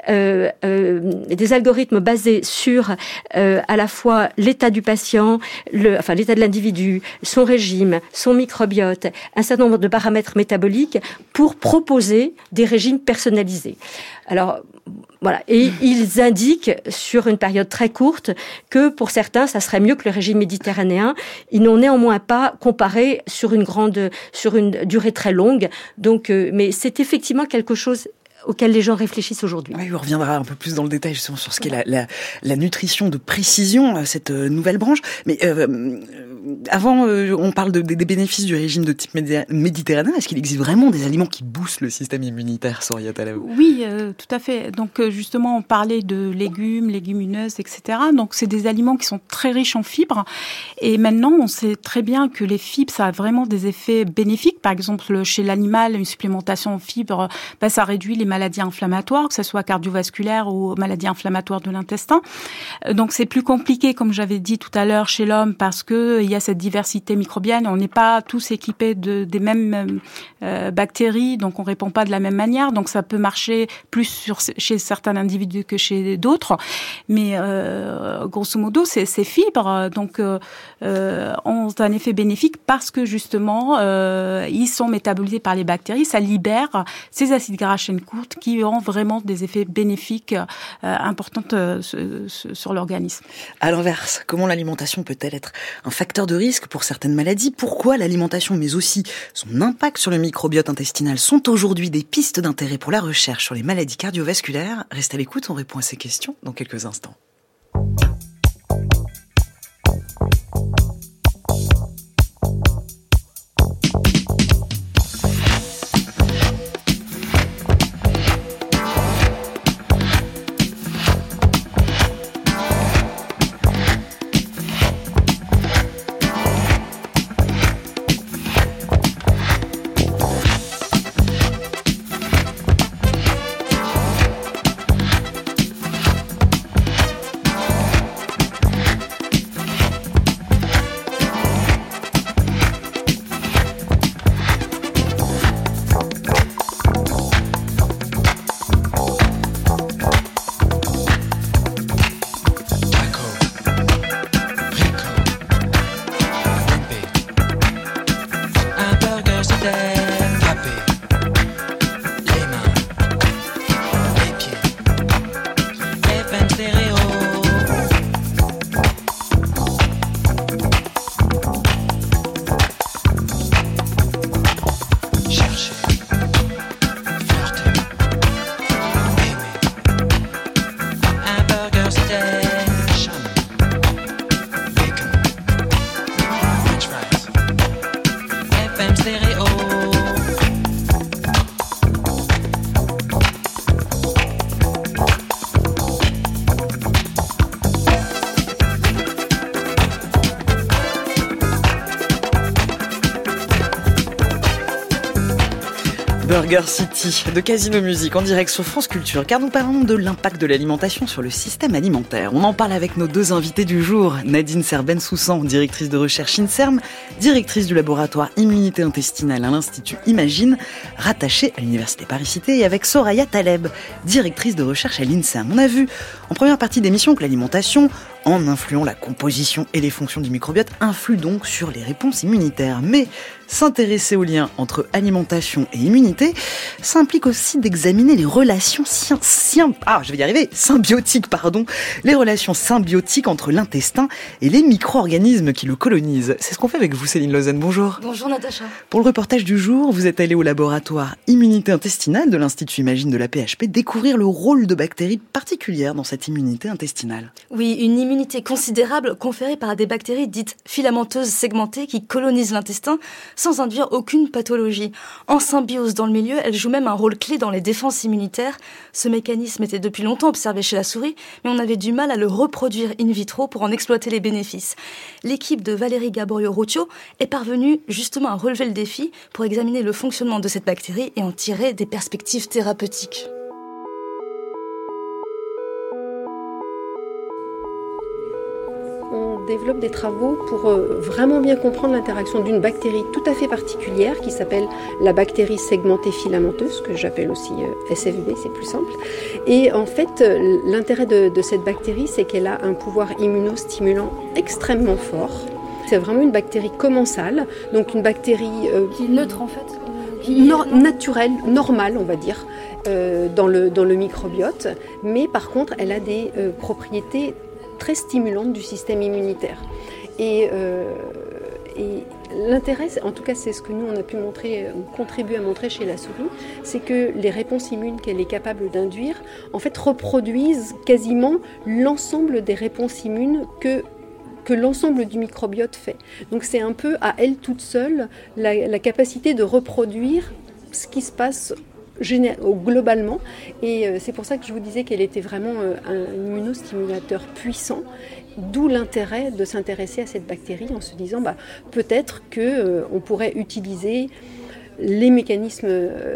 des algorithmes basés sur à la fois l'état du patient, l'état de l'individu, son régime, son microbiote, un certain nombre de paramètres métaboliques pour proposer des régimes personnalisés. Alors, voilà. Et ils indiquent sur une période très courte que pour certains, ça serait mieux que le régime méditerranéen. Ils n'ont néanmoins pas comparé sur une durée très longue. Donc, mais c'est effectivement quelque chose auxquelles les gens réfléchissent aujourd'hui. Oui, on reviendra un peu plus dans le détail justement sur ce qu'est la nutrition de précision, cette nouvelle branche. Mais avant, on parle des bénéfices du régime de type méditerranéen. Est-ce qu'il existe vraiment des aliments qui boostent le système immunitaire, Soraya Taleb? Oui, tout à fait. Donc justement, on parlait de légumes, légumineuses, etc. Donc c'est des aliments qui sont très riches en fibres. Et maintenant, on sait très bien que les fibres, ça a vraiment des effets bénéfiques. Par exemple, chez l'animal, une supplémentation en fibres, ça réduit les maladies inflammatoires, que ce soit cardiovasculaires ou maladies inflammatoires de l'intestin. Donc c'est plus compliqué, comme j'avais dit tout à l'heure, chez l'homme, parce que il y a cette diversité microbienne. On n'est pas tous équipés des mêmes bactéries, donc on répond pas de la même manière. Donc ça peut marcher plus chez certains individus que chez d'autres. Mais grosso modo, ces fibres donc ont un effet bénéfique parce que justement ils sont métabolisés par les bactéries. Ça libère ces acides gras à chaîne courte qui ont vraiment des effets bénéfiques importants sur l'organisme. À l'inverse, comment l'alimentation peut-elle être un facteur de risque pour certaines maladies? Pourquoi l'alimentation, mais aussi son impact sur le microbiote intestinal, sont aujourd'hui des pistes d'intérêt pour la recherche sur les maladies cardiovasculaires? Restez à l'écoute, on répond à ces questions dans quelques instants. Burger City de Casino Musique en direct sur France Culture, car nous parlons de l'impact de l'alimentation sur le système alimentaire. On en parle avec nos deux invités du jour, Nadine Serben-Soussan, directrice de recherche INSERM, directrice du laboratoire immunité intestinale à l'Institut Imagine, rattachée à l'Université Paris-Cité, et avec Soraya Taleb, directrice de recherche à l'INSERM. On a vu en première partie d'émission que l'alimentation, en influant la composition et les fonctions du microbiote, influe donc sur les réponses immunitaires. Mais s'intéresser au lien entre alimentation et immunité, ça implique aussi d'examiner les relations symbiotiques, les relations symbiotiques entre l'intestin et les micro-organismes qui le colonisent. C'est ce qu'on fait avec vous, Céline Lausanne. Bonjour. Bonjour Natacha. Pour le reportage du jour, vous êtes allée au laboratoire immunité intestinale de l'Institut Imagine de la PHP découvrir le rôle de bactéries particulières dans cette immunité intestinale. Oui, une immunité considérable conférée par des bactéries dites filamenteuses segmentées qui colonisent l'intestin sans induire aucune pathologie. En symbiose dans le milieu, elles jouent même un rôle clé dans les défenses immunitaires. Ce mécanisme était depuis longtemps observé chez la souris, mais on avait du mal à le reproduire in vitro pour en exploiter les bénéfices. L'équipe de Valérie Gaborio-Ruccio est parvenue justement à relever le défi pour examiner le fonctionnement de cette bactérie et en tirer des perspectives thérapeutiques. On développe des travaux pour vraiment bien comprendre l'interaction d'une bactérie tout à fait particulière qui s'appelle la bactérie segmentée filamenteuse, que j'appelle aussi SFB, c'est plus simple. Et en fait, l'intérêt de cette bactérie, c'est qu'elle a un pouvoir immunostimulant extrêmement fort. C'est vraiment une bactérie commensale, donc une bactérie qui est neutre en fait. Naturelle, normale, on va dire, dans le microbiote. Mais par contre, elle a des propriétés très stimulante du système immunitaire. Et Et l'intérêt, en tout cas c'est ce que nous on a pu montrer, ou contribuer à montrer chez la souris, c'est que les réponses immunes qu'elle est capable d'induire, en fait reproduisent quasiment l'ensemble des réponses immunes que l'ensemble du microbiote fait. Donc c'est un peu à elle toute seule la capacité de reproduire ce qui se passe globalement, et c'est pour ça que je vous disais qu'elle était vraiment un immunostimulateur puissant, d'où l'intérêt de s'intéresser à cette bactérie en se disant peut-être qu'on pourrait utiliser les mécanismes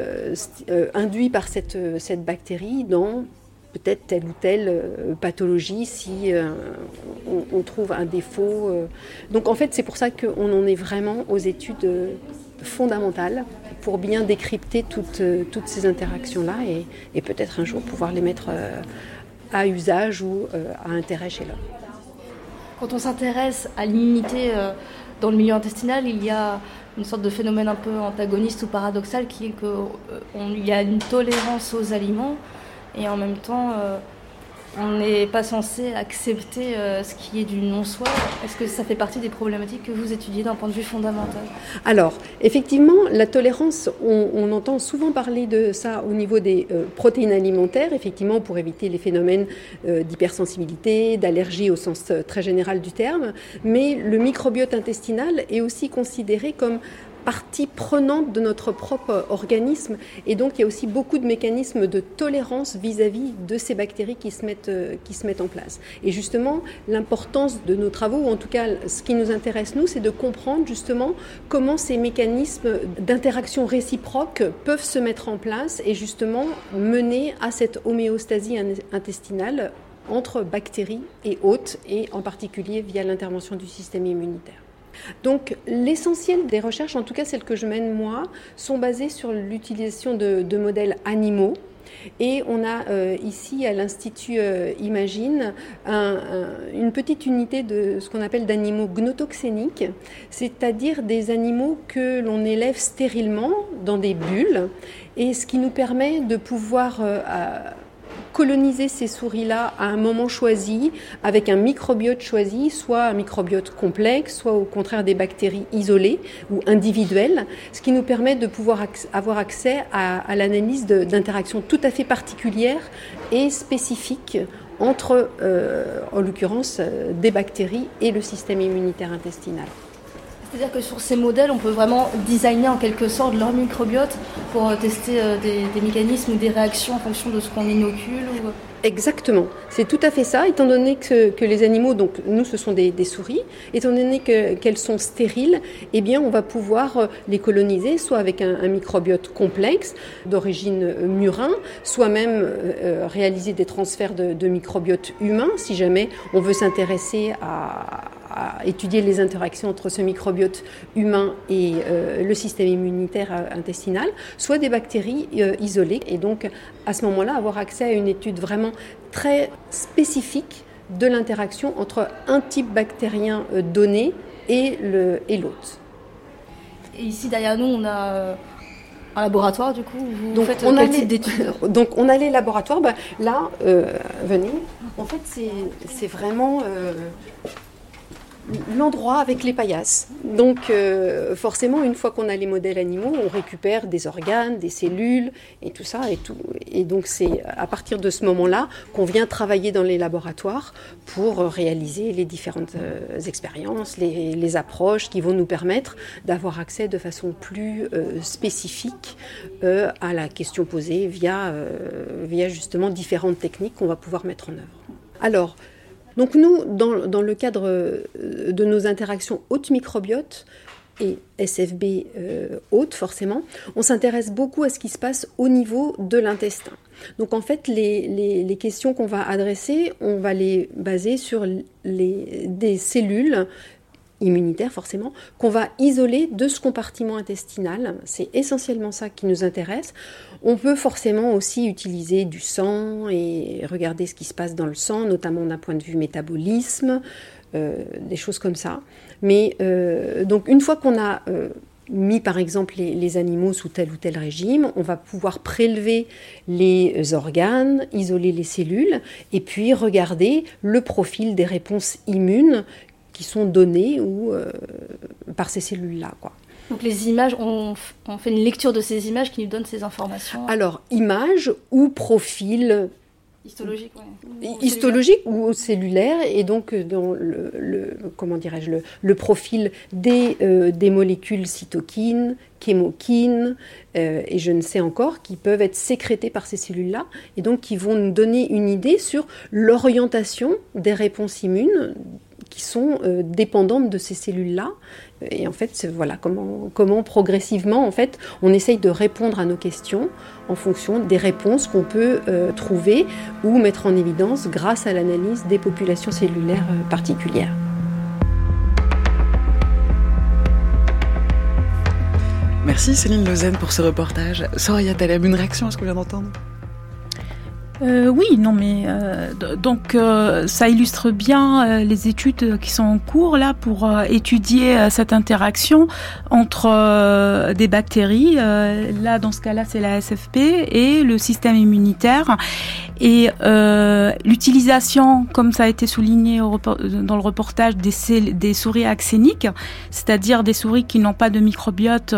induits par cette bactérie dans peut-être telle ou telle pathologie si on trouve un défaut. Donc en fait c'est pour ça qu'on en est vraiment aux études fondamentales pour bien décrypter toutes ces interactions-là et peut-être un jour pouvoir les mettre à usage ou à intérêt chez l'homme. Quand on s'intéresse à l'immunité dans le milieu intestinal, il y a une sorte de phénomène un peu antagoniste ou paradoxal qui est qu'il y a une tolérance aux aliments et en même temps on n'est pas censé accepter ce qui est du non-soi. Est-ce que ça fait partie des problématiques que vous étudiez d'un point de vue fondamental ? Alors, effectivement, la tolérance, on entend souvent parler de ça au niveau des protéines alimentaires, effectivement, pour éviter les phénomènes d'hypersensibilité, d'allergie au sens très général du terme. Mais le microbiote intestinal est aussi considéré comme partie prenante de notre propre organisme, et donc il y a aussi beaucoup de mécanismes de tolérance vis-à-vis de ces bactéries qui se mettent en place. Et justement, l'importance de nos travaux, ou en tout cas ce qui nous intéresse nous, c'est de comprendre justement comment ces mécanismes d'interaction réciproque peuvent se mettre en place et justement mener à cette homéostasie intestinale entre bactéries et hôtes, et en particulier via l'intervention du système immunitaire. Donc l'essentiel des recherches, en tout cas celles que je mène moi, sont basées sur l'utilisation de modèles animaux. Et on a ici à l'Institut Imagine une petite unité de ce qu'on appelle d'animaux gnotoxéniques, c'est-à-dire des animaux que l'on élève stérilement dans des bulles, et ce qui nous permet de pouvoir coloniser ces souris-là à un moment choisi, avec un microbiote choisi, soit un microbiote complexe, soit au contraire des bactéries isolées ou individuelles, ce qui nous permet de pouvoir avoir accès à l'analyse d'interactions tout à fait particulières et spécifiques entre, en l'occurrence, des bactéries et le système immunitaire intestinal. C'est-à-dire que sur ces modèles, on peut vraiment designer en quelque sorte leur microbiote pour tester des mécanismes ou des réactions en fonction de ce qu'on inocule ou... Exactement, c'est tout à fait ça, étant donné que les animaux, donc nous ce sont des souris, étant donné qu'elles sont stériles, eh bien on va pouvoir les coloniser soit avec un microbiote complexe d'origine murin, soit même réaliser des transferts de microbiote humain, si jamais on veut s'intéresser à étudier les interactions entre ce microbiote humain et le système immunitaire intestinal, soit des bactéries isolées, et donc à ce moment-là avoir accès à une étude vraiment très spécifique de l'interaction entre un type bactérien donné et l'hôte. Et ici derrière nous on a un laboratoire du coup, vous faites quel type d'études ? Donc on a les laboratoires, là, venez, en fait c'est vraiment... l'endroit avec les paillasses. Donc forcément, une fois qu'on a les modèles animaux, on récupère des organes, des cellules et tout ça. Et donc c'est à partir de ce moment-là qu'on vient travailler dans les laboratoires pour réaliser les différentes expériences, les approches qui vont nous permettre d'avoir accès de façon plus spécifique à la question posée via justement différentes techniques qu'on va pouvoir mettre en œuvre. Alors, donc nous, dans le cadre de nos interactions hôte-microbiote et SFB hôte forcément, on s'intéresse beaucoup à ce qui se passe au niveau de l'intestin. Donc en fait, les questions qu'on va adresser, on va les baser sur des cellules immunitaire forcément, qu'on va isoler de ce compartiment intestinal. C'est essentiellement ça qui nous intéresse. On peut forcément aussi utiliser du sang et regarder ce qui se passe dans le sang, notamment d'un point de vue métabolisme, des choses comme ça. Mais donc une fois qu'on a mis par exemple les animaux sous tel ou tel régime, on va pouvoir prélever les organes, isoler les cellules et puis regarder le profil des réponses immunes qui sont données par ces cellules-là, quoi. Donc les images, on fait une lecture de ces images qui nous donnent ces informations. Alors, images ou profils histologiques, histologiques ou cellulaires, et donc dans le profil des molécules cytokines, chémokines, et je ne sais encore, qui peuvent être sécrétées par ces cellules-là, et donc qui vont nous donner une idée sur l'orientation des réponses immunes qui sont dépendantes de ces cellules-là. Et en fait, voilà comment progressivement, en fait, on essaye de répondre à nos questions en fonction des réponses qu'on peut trouver ou mettre en évidence grâce à l'analyse des populations cellulaires particulières. Merci Céline Lausanne pour ce reportage. Soraya Taleb, une réaction à ce qu'on vient d'entendre ? Oui, non, mais donc ça illustre bien les études qui sont en cours là pour étudier cette interaction entre des bactéries. Là, dans ce cas-là, c'est la SFP et le système immunitaire. Et l'utilisation, comme ça a été souligné dans le reportage, des souris axéniques, c'est-à-dire des souris qui n'ont pas de microbiote,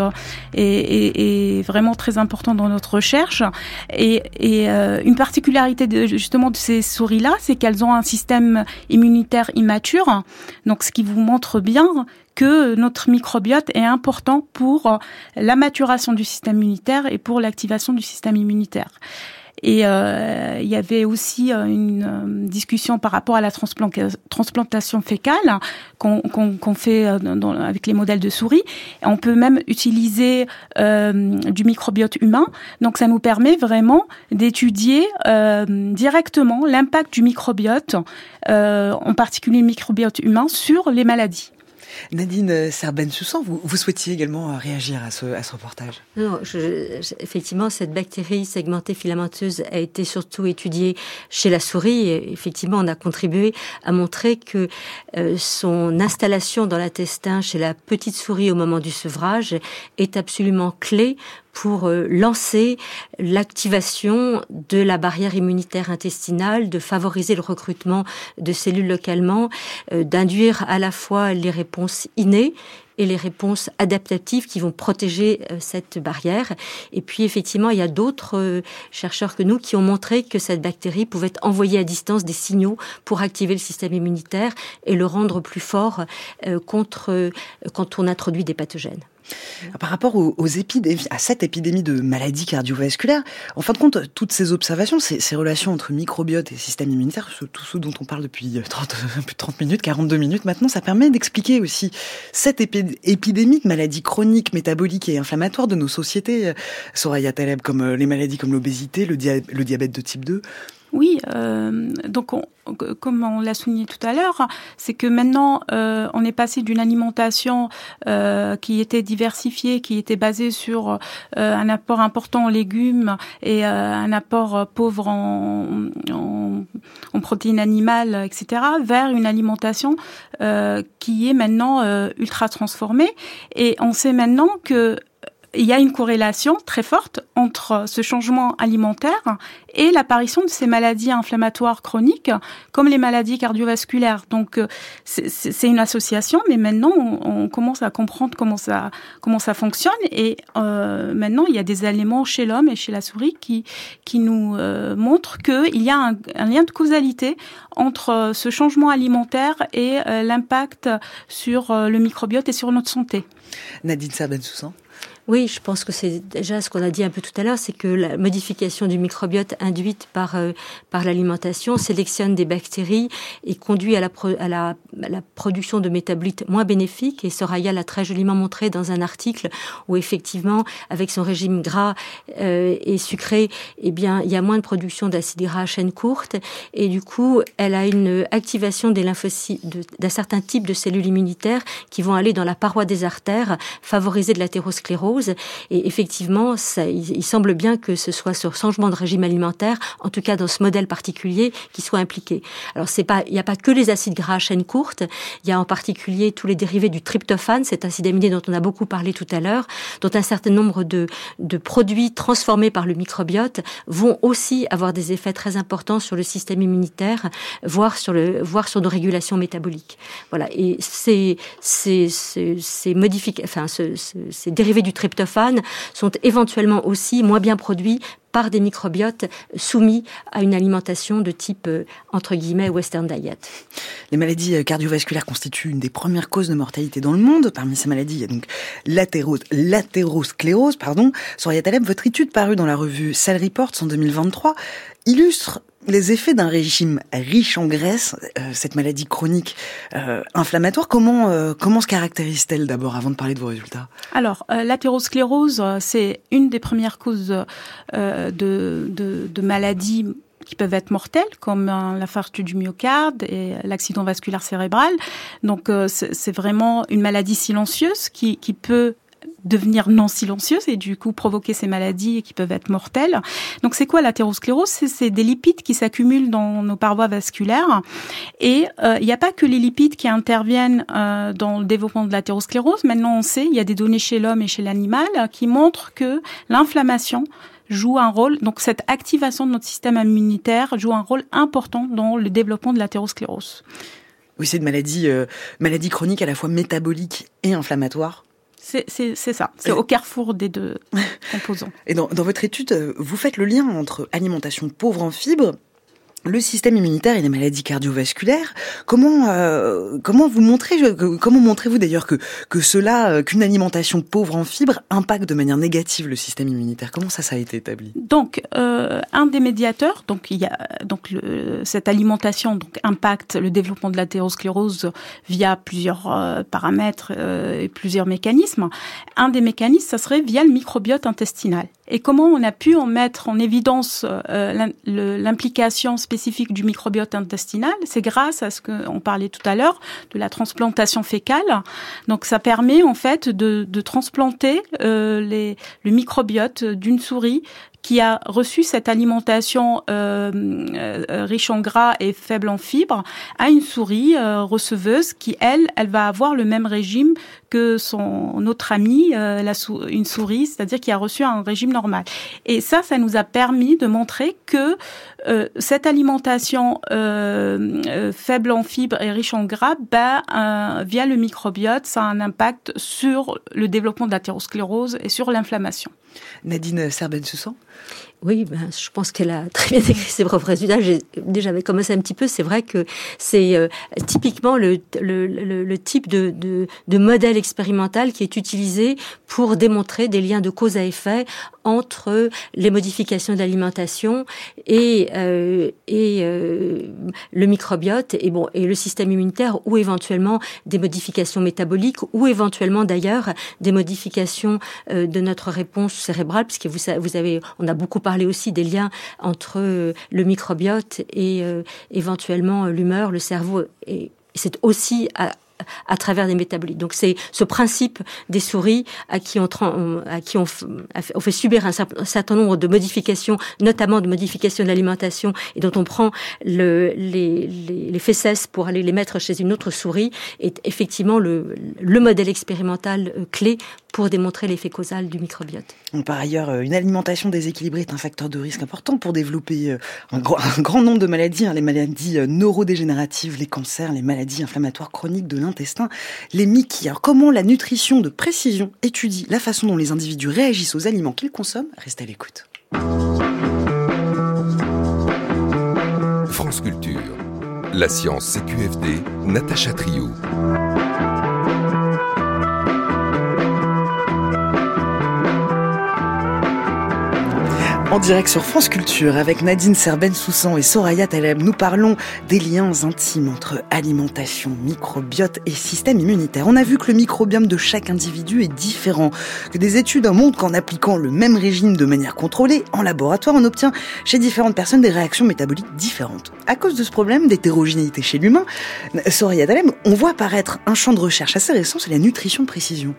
est vraiment très important dans notre recherche. Et une particularité justement de ces souris-là, c'est qu'elles ont un système immunitaire immature, donc ce qui vous montre bien que notre microbiote est important pour la maturation du système immunitaire et pour l'activation du système immunitaire. Et il y avait aussi une discussion par rapport à la transplantation fécale qu'on fait avec les modèles de souris. Et on peut même utiliser du microbiote humain. Donc ça nous permet vraiment d'étudier directement l'impact du microbiote, en particulier le microbiote humain, sur les maladies. Nadine Serben-Soussan, vous souhaitiez également réagir à ce reportage ? Non, effectivement, cette bactérie segmentée filamenteuse a été surtout étudiée chez la souris. Et effectivement, on a contribué à montrer que son installation dans l'intestin chez la petite souris au moment du sevrage est absolument clé pour lancer l'activation de la barrière immunitaire intestinale, de favoriser le recrutement de cellules localement, d'induire à la fois les réponses innées et les réponses adaptatives qui vont protéger cette barrière. Et puis, effectivement, il y a d'autres chercheurs que nous qui ont montré que cette bactérie pouvait envoyer à distance des signaux pour activer le système immunitaire et le rendre plus fort quand on introduit des pathogènes. Par rapport à cette épidémie de maladies cardiovasculaires, en fin de compte, toutes ces observations, ces relations entre microbiote et système immunitaire, tout ce dont on parle depuis plus de 30 minutes, 42 minutes maintenant, ça permet d'expliquer aussi cette épidémie de maladies chroniques, métaboliques et inflammatoires de nos sociétés. Soraya Taleb, comme les maladies comme l'obésité, le diabète de type 2. Oui, donc comme on l'a souligné tout à l'heure, c'est que maintenant on est passé d'une alimentation qui était diversifiée, qui était basée sur un apport important en légumes et un apport pauvre en protéines animales, etc., vers une alimentation qui est maintenant ultra transformée. Et on sait maintenant que il y a une corrélation très forte entre ce changement alimentaire et l'apparition de ces maladies inflammatoires chroniques, comme les maladies cardiovasculaires. Donc, c'est une association, mais maintenant, on commence à comprendre comment ça fonctionne. Et maintenant, il y a des éléments chez l'homme et chez la souris qui nous montrent qu'il y a un lien de causalité entre ce changement alimentaire et l'impact sur le microbiote et sur notre santé. Nadine Serben-Soussan. Oui, je pense que c'est déjà ce qu'on a dit un peu tout à l'heure, c'est que la modification du microbiote induite par l'alimentation sélectionne des bactéries et conduit à la production de métabolites moins bénéfiques. Et Soraya l'a très joliment montré dans un article où effectivement, avec son régime gras et sucré, eh bien, il y a moins de production d'acides gras à chaîne courte et du coup, elle a une activation des lymphocytes d'un certain type de cellules immunitaires qui vont aller dans la paroi des artères, favoriser de l'athérosclérose l'athérosclérose. Et effectivement, il semble bien que ce soit ce changement de régime alimentaire, en tout cas dans ce modèle particulier, qui soit impliqué. Alors il n'y a pas que les acides gras à chaîne courte, il y a en particulier tous les dérivés du tryptophane, cet acide aminé dont on a beaucoup parlé tout à l'heure, dont un certain nombre de produits transformés par le microbiote vont aussi avoir des effets très importants sur le système immunitaire, voire sur nos régulations métaboliques. Voilà. Et ces dérivés du tryptophane sont éventuellement aussi moins bien produits par des microbiotes soumis à une alimentation de type, entre guillemets, Western diet. Les maladies cardiovasculaires constituent une des premières causes de mortalité dans le monde. Parmi ces maladies, il y a donc l'athérosclérose. Soraya Taleb, votre étude parue dans la revue Cell Reports en 2023 illustre les effets d'un régime riche en graisse, cette maladie chronique inflammatoire. Comment se caractérise-t-elle d'abord, avant de parler de vos résultats? Alors, l'athérosclérose, c'est une des premières causes de maladies qui peuvent être mortelles, comme l'infarctus du myocarde et l'accident vasculaire cérébral. Donc, c'est vraiment une maladie silencieuse qui peut devenir non silencieuse et du coup provoquer ces maladies qui peuvent être mortelles. Donc c'est quoi l'athérosclérose? C'est des lipides qui s'accumulent dans nos parois vasculaires et il n'y a pas que les lipides qui interviennent dans le développement de l'athérosclérose. Maintenant on sait, il y a des données chez l'homme et chez l'animal qui montrent que l'inflammation joue un rôle, donc cette activation de notre système immunitaire joue un rôle important dans le développement de l'athérosclérose. Oui, c'est une maladie chronique à la fois métabolique et inflammatoire. C'est ça, c'est au carrefour des deux composants. Et dans votre étude, vous faites le lien entre alimentation pauvre en fibres, le système immunitaire et les maladies cardiovasculaires. Comment montrez-vous d'ailleurs qu'une alimentation pauvre en fibres impacte de manière négative le système immunitaire? Comment ça a été établi? Donc, un des médiateurs, cette alimentation impacte le développement de l'athérosclérose via plusieurs paramètres et plusieurs mécanismes. Un des mécanismes, ça serait via le microbiote intestinal. Et comment on a pu en mettre en évidence l'implication spécifique du microbiote intestinal? C'est grâce à ce qu'on parlait tout à l'heure de la transplantation fécale. Donc ça permet en fait de transplanter le microbiote d'une souris qui a reçu cette alimentation riche en gras et faible en fibres à une souris receveuse qui, elle va avoir le même régime que son autre amie, une souris, c'est-à-dire qui a reçu un régime normal. Et ça nous a permis de montrer que cette alimentation faible en fibres et riche en gras, via le microbiote, ça a un impact sur le développement de l'athérosclérose et sur l'inflammation. Nadine Serben-Soussan? Oui, je pense qu'elle a très bien décrit ses propres résultats. J'ai déjà commencé un petit peu. C'est vrai que c'est typiquement le type de modèle expérimental qui est utilisé pour démontrer des liens de cause à effet entre les modifications d'alimentation et le microbiote et le système immunitaire, ou éventuellement des modifications métaboliques, ou éventuellement d'ailleurs des modifications de notre réponse cérébrale, puisque on a beaucoup parlé aussi des liens entre le microbiote et éventuellement l'humeur, le cerveau, et c'est aussi à travers des métabolites. Donc c'est ce principe des souris à qui on fait subir un certain nombre de modifications, notamment de modifications de l'alimentation, et dont on prend les fesses pour aller les mettre chez une autre souris, est effectivement le modèle expérimental clé pour démontrer l'effet causal du microbiote. Par ailleurs, une alimentation déséquilibrée est un facteur de risque important pour développer un grand nombre de maladies, les maladies neurodégénératives, les cancers, les maladies inflammatoires chroniques de l'intestin, les MICI. Alors, comment la nutrition de précision étudie la façon dont les individus réagissent aux aliments qu'ils consomment? Restez à l'écoute. France Culture. La science CQFD, Natacha Trio. En direct sur France Culture, avec Nadine Serben-Soussan et Soraya Taleb, nous parlons des liens intimes entre alimentation, microbiote et système immunitaire. On a vu que le microbiome de chaque individu est différent, que des études montrent qu'en appliquant le même régime de manière contrôlée, en laboratoire, on obtient chez différentes personnes des réactions métaboliques différentes. À cause de ce problème d'hétérogénéité chez l'humain, Soraya Taleb, on voit apparaître un champ de recherche assez récent, c'est la nutrition de précision.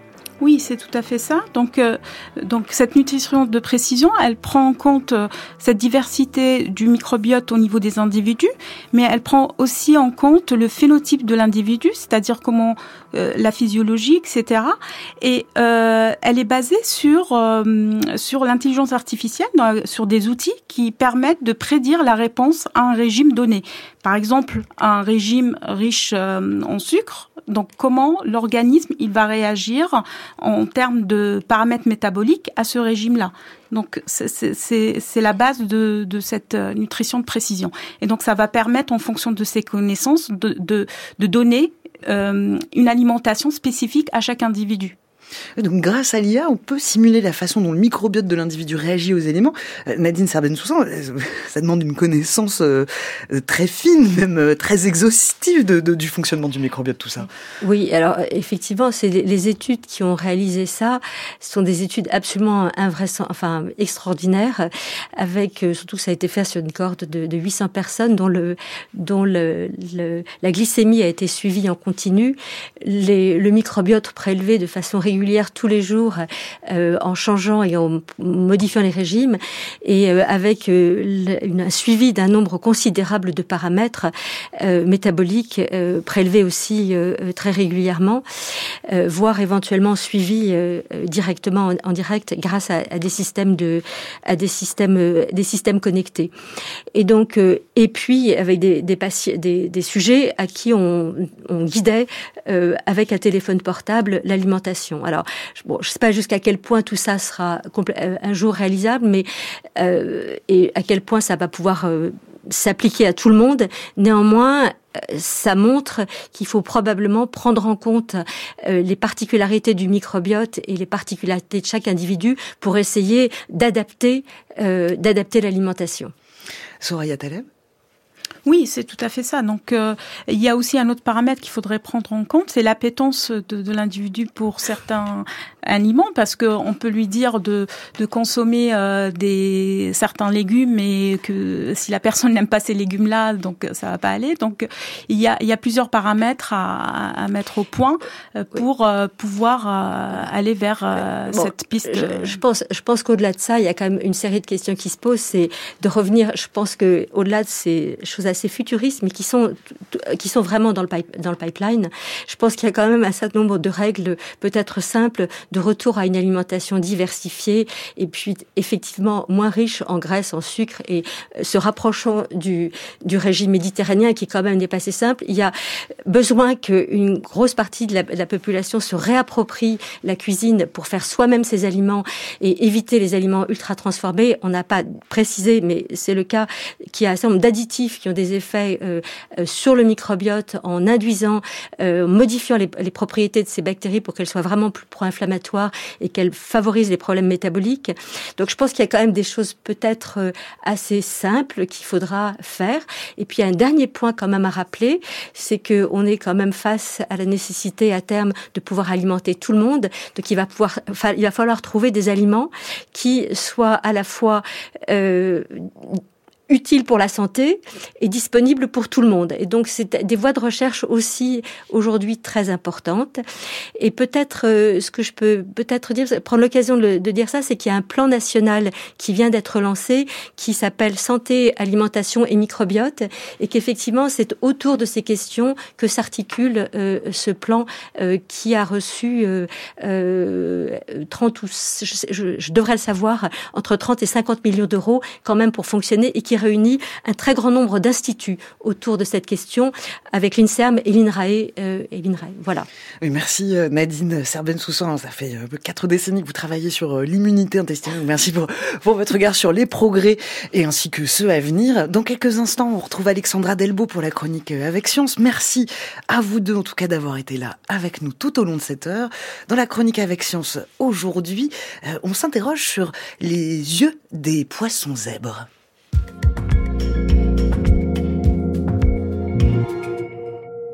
Oui, c'est tout à fait ça. Donc cette nutrition de précision, elle prend en compte cette diversité du microbiote au niveau des individus, mais elle prend aussi en compte le phénotype de l'individu, c'est-à-dire comment la physiologie, etc. Et elle est basée sur l'intelligence artificielle, sur des outils qui permettent de prédire la réponse à un régime donné. Par exemple, un régime riche en sucre. Donc, comment l'organisme il va réagir en termes de paramètres métaboliques à ce régime-là. Donc, c'est la base de cette nutrition de précision. Et donc, ça va permettre, en fonction de ces connaissances, de donner une alimentation spécifique à chaque individu. Donc, grâce à l'IA, on peut simuler la façon dont le microbiote de l'individu réagit aux éléments. Nadine Serben-Soussan, ça demande une connaissance très fine, même très exhaustive du fonctionnement du microbiote, tout ça. Oui, alors effectivement, c'est les études qui ont réalisé ça sont des études absolument extraordinaires, avec surtout ça a été fait sur une cohorte de 800 personnes dont la glycémie a été suivie en continu, le microbiote prélevé de façon régulière tous les jours en changeant et en modifiant les régimes et avec un suivi d'un nombre considérable de paramètres métaboliques prélevés aussi très régulièrement, voire éventuellement suivis directement en direct grâce à des systèmes connectés. Et donc et puis avec des sujets à qui on guidait avec un téléphone portable l'alimentation. Alors, je ne sais pas jusqu'à quel point tout ça sera un jour réalisable, mais et à quel point ça va pouvoir s'appliquer à tout le monde. Néanmoins, ça montre qu'il faut probablement prendre en compte les particularités du microbiote et les particularités de chaque individu pour essayer d'adapter l'alimentation. Soraya Taleb ? Oui, c'est tout à fait ça. Donc, il y a aussi un autre paramètre qu'il faudrait prendre en compte, c'est l'appétence de l'individu pour certains aliments, parce que on peut lui dire de consommer certains légumes, et que si la personne n'aime pas ces légumes-là, donc ça va pas aller. Donc, il y a plusieurs paramètres à mettre au point pour pouvoir aller vers cette piste. Je pense qu'au-delà de ça, il y a quand même une série de questions qui se posent. C'est de revenir. Je pense que au-delà de ces choses assez futuristes, mais qui sont vraiment dans le pipeline. Je pense qu'il y a quand même un certain nombre de règles peut-être simples de retour à une alimentation diversifiée et puis effectivement moins riche en graisse, en sucre et se rapprochant du régime méditerranéen qui quand même n'est pas assez simple. Il y a besoin qu'une grosse partie de la population se réapproprie la cuisine pour faire soi-même ses aliments et éviter les aliments ultra transformés. On n'a pas précisé, mais c'est le cas, qu'il y a un certain nombre d'additifs qui ont des effets sur le microbiote en induisant, modifiant les propriétés de ces bactéries pour qu'elles soient vraiment plus pro-inflammatoires et qu'elles favorisent les problèmes métaboliques. Donc je pense qu'il y a quand même des choses peut-être assez simples qu'il faudra faire. Et puis un dernier point quand même à rappeler, c'est qu'on est quand même face à la nécessité à terme de pouvoir alimenter tout le monde. Donc il va falloir trouver des aliments qui soient à la fois utile pour la santé et disponible pour tout le monde. Et donc, c'est des voies de recherche aussi aujourd'hui très importantes. Et peut-être, ce que je peux peut-être dire, prendre l'occasion de dire ça, c'est qu'il y a un plan national qui vient d'être lancé, qui s'appelle Santé, Alimentation et Microbiote, et qu'effectivement, c'est autour de ces questions que s'articule ce plan qui a reçu 30 ou, je devrais le savoir, entre 30 et 50 millions d'euros quand même pour fonctionner et qui réunit un très grand nombre d'instituts autour de cette question avec l'INSERM et l'INRAE. Voilà. Oui, merci Nadine Serben-Soussan. Ça fait 4 décennies que vous travaillez sur l'immunité intestinale. Merci pour votre regard sur les progrès et ainsi que ceux à venir. Dans quelques instants, on retrouve Alexandra Delbo pour la chronique Avec Science. Merci à vous deux en tout cas d'avoir été là avec nous tout au long de cette heure. Dans la chronique Avec Science aujourd'hui, on s'interroge sur les yeux des poissons zèbres.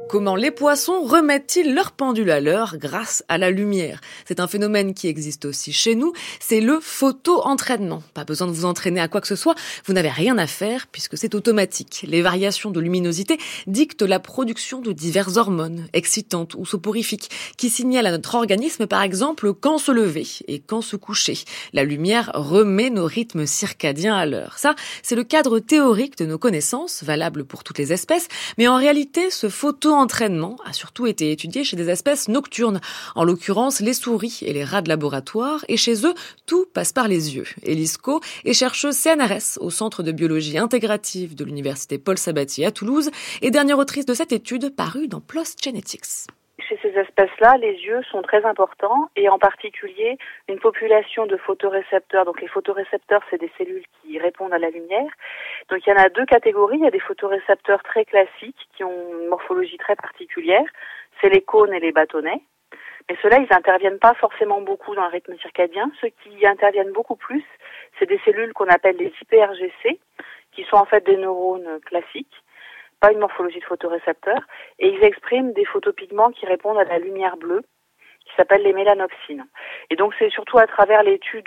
Comment les poissons remettent-ils leur pendule à l'heure grâce à la lumière ? C'est un phénomène qui existe aussi chez nous, c'est le photo-entraînement. Pas besoin de vous entraîner à quoi que ce soit, vous n'avez rien à faire puisque c'est automatique. Les variations de luminosité dictent la production de diverses hormones, excitantes ou soporifiques, qui signalent à notre organisme par exemple quand se lever et quand se coucher. La lumière remet nos rythmes circadiens à l'heure. Ça, c'est le cadre théorique de nos connaissances, valable pour toutes les espèces, mais en réalité, ce photo-entraînement a surtout été étudié chez des espèces nocturnes, en l'occurrence les souris et les rats de laboratoire, et chez eux, tout passe par les yeux. Élise Caux est chercheuse CNRS au Centre de biologie intégrative de l'université Paul Sabatier à Toulouse et dernière autrice de cette étude parue dans PLOS Genetics. Chez ces espèces-là, les yeux sont très importants et en particulier une population de photorécepteurs. Donc les photorécepteurs, c'est des cellules qui répondent à la lumière. Donc il y en a deux catégories. Il y a des photorécepteurs très classiques qui ont une morphologie très particulière. C'est les cônes et les bâtonnets. Mais ceux-là, ils interviennent pas forcément beaucoup dans le rythme circadien. Ceux qui interviennent beaucoup plus, c'est des cellules qu'on appelle les IPRGC, qui sont en fait des neurones classiques, pas une morphologie de photorécepteur, et ils expriment des photopigments qui répondent à la lumière bleue, qui s'appellent les mélanopsines. Et donc c'est surtout à travers l'étude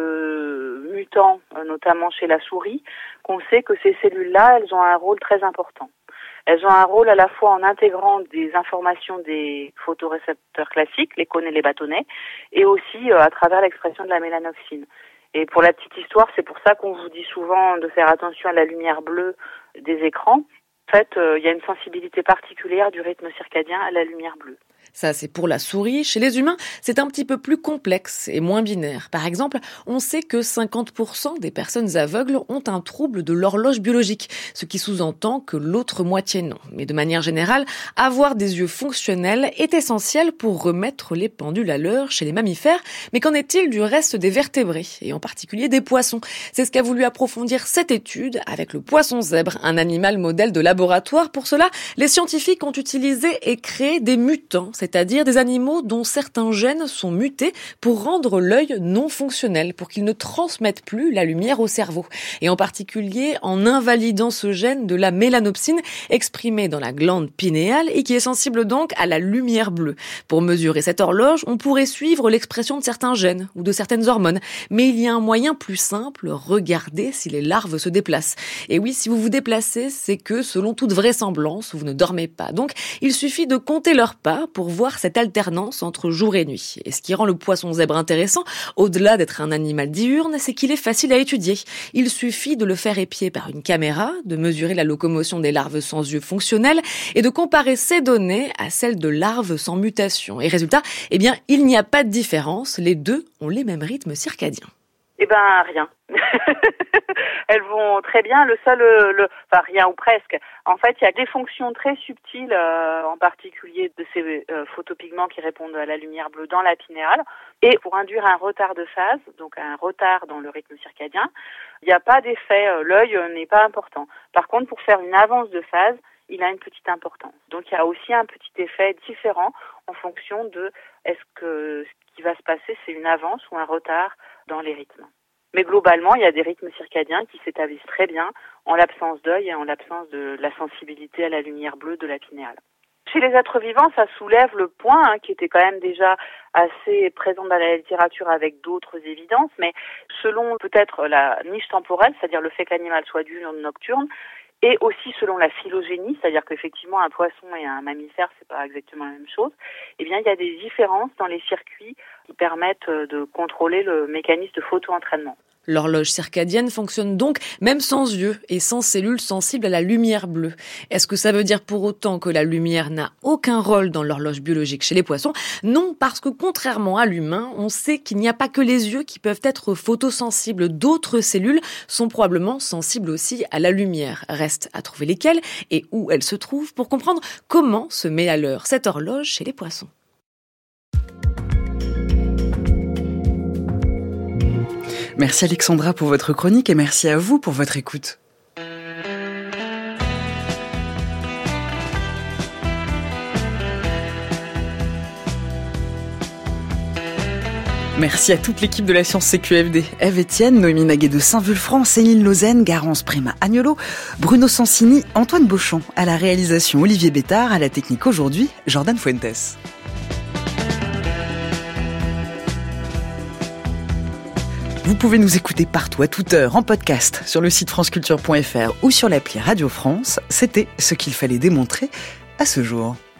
de mutants, notamment chez la souris, qu'on sait que ces cellules-là, elles ont un rôle très important. Elles ont un rôle à la fois en intégrant des informations des photorécepteurs classiques, les cônes et les bâtonnets, et aussi à travers l'expression de la mélanopsine. Et pour la petite histoire, c'est pour ça qu'on vous dit souvent de faire attention à la lumière bleue des écrans. En fait, il y a une sensibilité particulière du rythme circadien à la lumière bleue. Ça, c'est pour la souris. Chez les humains, c'est un petit peu plus complexe et moins binaire. Par exemple, on sait que 50% des personnes aveugles ont un trouble de l'horloge biologique, ce qui sous-entend que l'autre moitié non. Mais de manière générale, avoir des yeux fonctionnels est essentiel pour remettre les pendules à l'heure chez les mammifères. Mais qu'en est-il du reste des vertébrés, et en particulier des poissons ? C'est ce qu'a voulu approfondir cette étude avec le poisson zèbre, un animal modèle de laboratoire. Pour cela, les scientifiques ont utilisé et créé des mutants, c'est-à-dire des animaux dont certains gènes sont mutés pour rendre l'œil non fonctionnel, pour qu'ils ne transmettent plus la lumière au cerveau. Et en particulier en invalidant ce gène de la mélanopsine exprimé dans la glande pinéale et qui est sensible donc à la lumière bleue. Pour mesurer cette horloge, on pourrait suivre l'expression de certains gènes ou de certaines hormones. Mais il y a un moyen plus simple, regarder si les larves se déplacent. Et oui, si vous vous déplacez, c'est que, selon toute vraisemblance, vous ne dormez pas. Donc, il suffit de compter leurs pas pour voir cette alternance entre jour et nuit. Et ce qui rend le poisson zèbre intéressant, au-delà d'être un animal diurne, c'est qu'il est facile à étudier. Il suffit de le faire épier par une caméra, de mesurer la locomotion des larves sans yeux fonctionnels et de comparer ces données à celles de larves sans mutation. Et résultat, eh bien, il n'y a pas de différence. Les deux ont les mêmes rythmes circadiens. Eh ben, rien. Elles vont très bien. Enfin, rien ou presque. En fait, il y a des fonctions très subtiles, en particulier de ces photopigments qui répondent à la lumière bleue dans la pinéale. Et pour induire un retard de phase, donc un retard dans le rythme circadien, il n'y a pas d'effet. L'œil n'est pas important. Par contre, pour faire une avance de phase, il a une petite importance. Donc, il y a aussi un petit effet différent en fonction de est-ce que ce qui va se passer, c'est une avance ou un retard dans les rythmes. Mais globalement, il y a des rythmes circadiens qui s'établissent très bien en l'absence d'œil et en l'absence de la sensibilité à la lumière bleue de la pinéale. Chez les êtres vivants, ça soulève le point qui était quand même déjà assez présent dans la littérature avec d'autres évidences, mais selon peut-être la niche temporelle, c'est-à-dire le fait que l'animal soit diurne ou nocturne, et aussi selon la phylogénie, c'est-à-dire qu'effectivement un poisson et un mammifère, c'est pas exactement la même chose, eh bien il y a des différences dans les circuits qui permettent de contrôler le mécanisme de photo-entraînement. L'horloge circadienne fonctionne donc même sans yeux et sans cellules sensibles à la lumière bleue. Est-ce que ça veut dire pour autant que la lumière n'a aucun rôle dans l'horloge biologique chez les poissons ? Non, parce que contrairement à l'humain, on sait qu'il n'y a pas que les yeux qui peuvent être photosensibles. D'autres cellules sont probablement sensibles aussi à la lumière. Reste à trouver lesquelles et où elles se trouvent pour comprendre comment se met à l'heure cette horloge chez les poissons. Merci Alexandra pour votre chronique et merci à vous pour votre écoute. Merci à toute l'équipe de la Science CQFD. Ève Etienne, Noémie Naguet de Saint-Vulfranc, Céline Lausanne, Garance Prima Agnolo, Bruno Sansini, Antoine Beauchamp. À la réalisation, Olivier Bétard. À la technique aujourd'hui, Jordan Fuentes. Vous pouvez nous écouter partout, à toute heure, en podcast, sur le site franceculture.fr ou sur l'appli Radio France. C'était ce qu'il fallait démontrer à ce jour.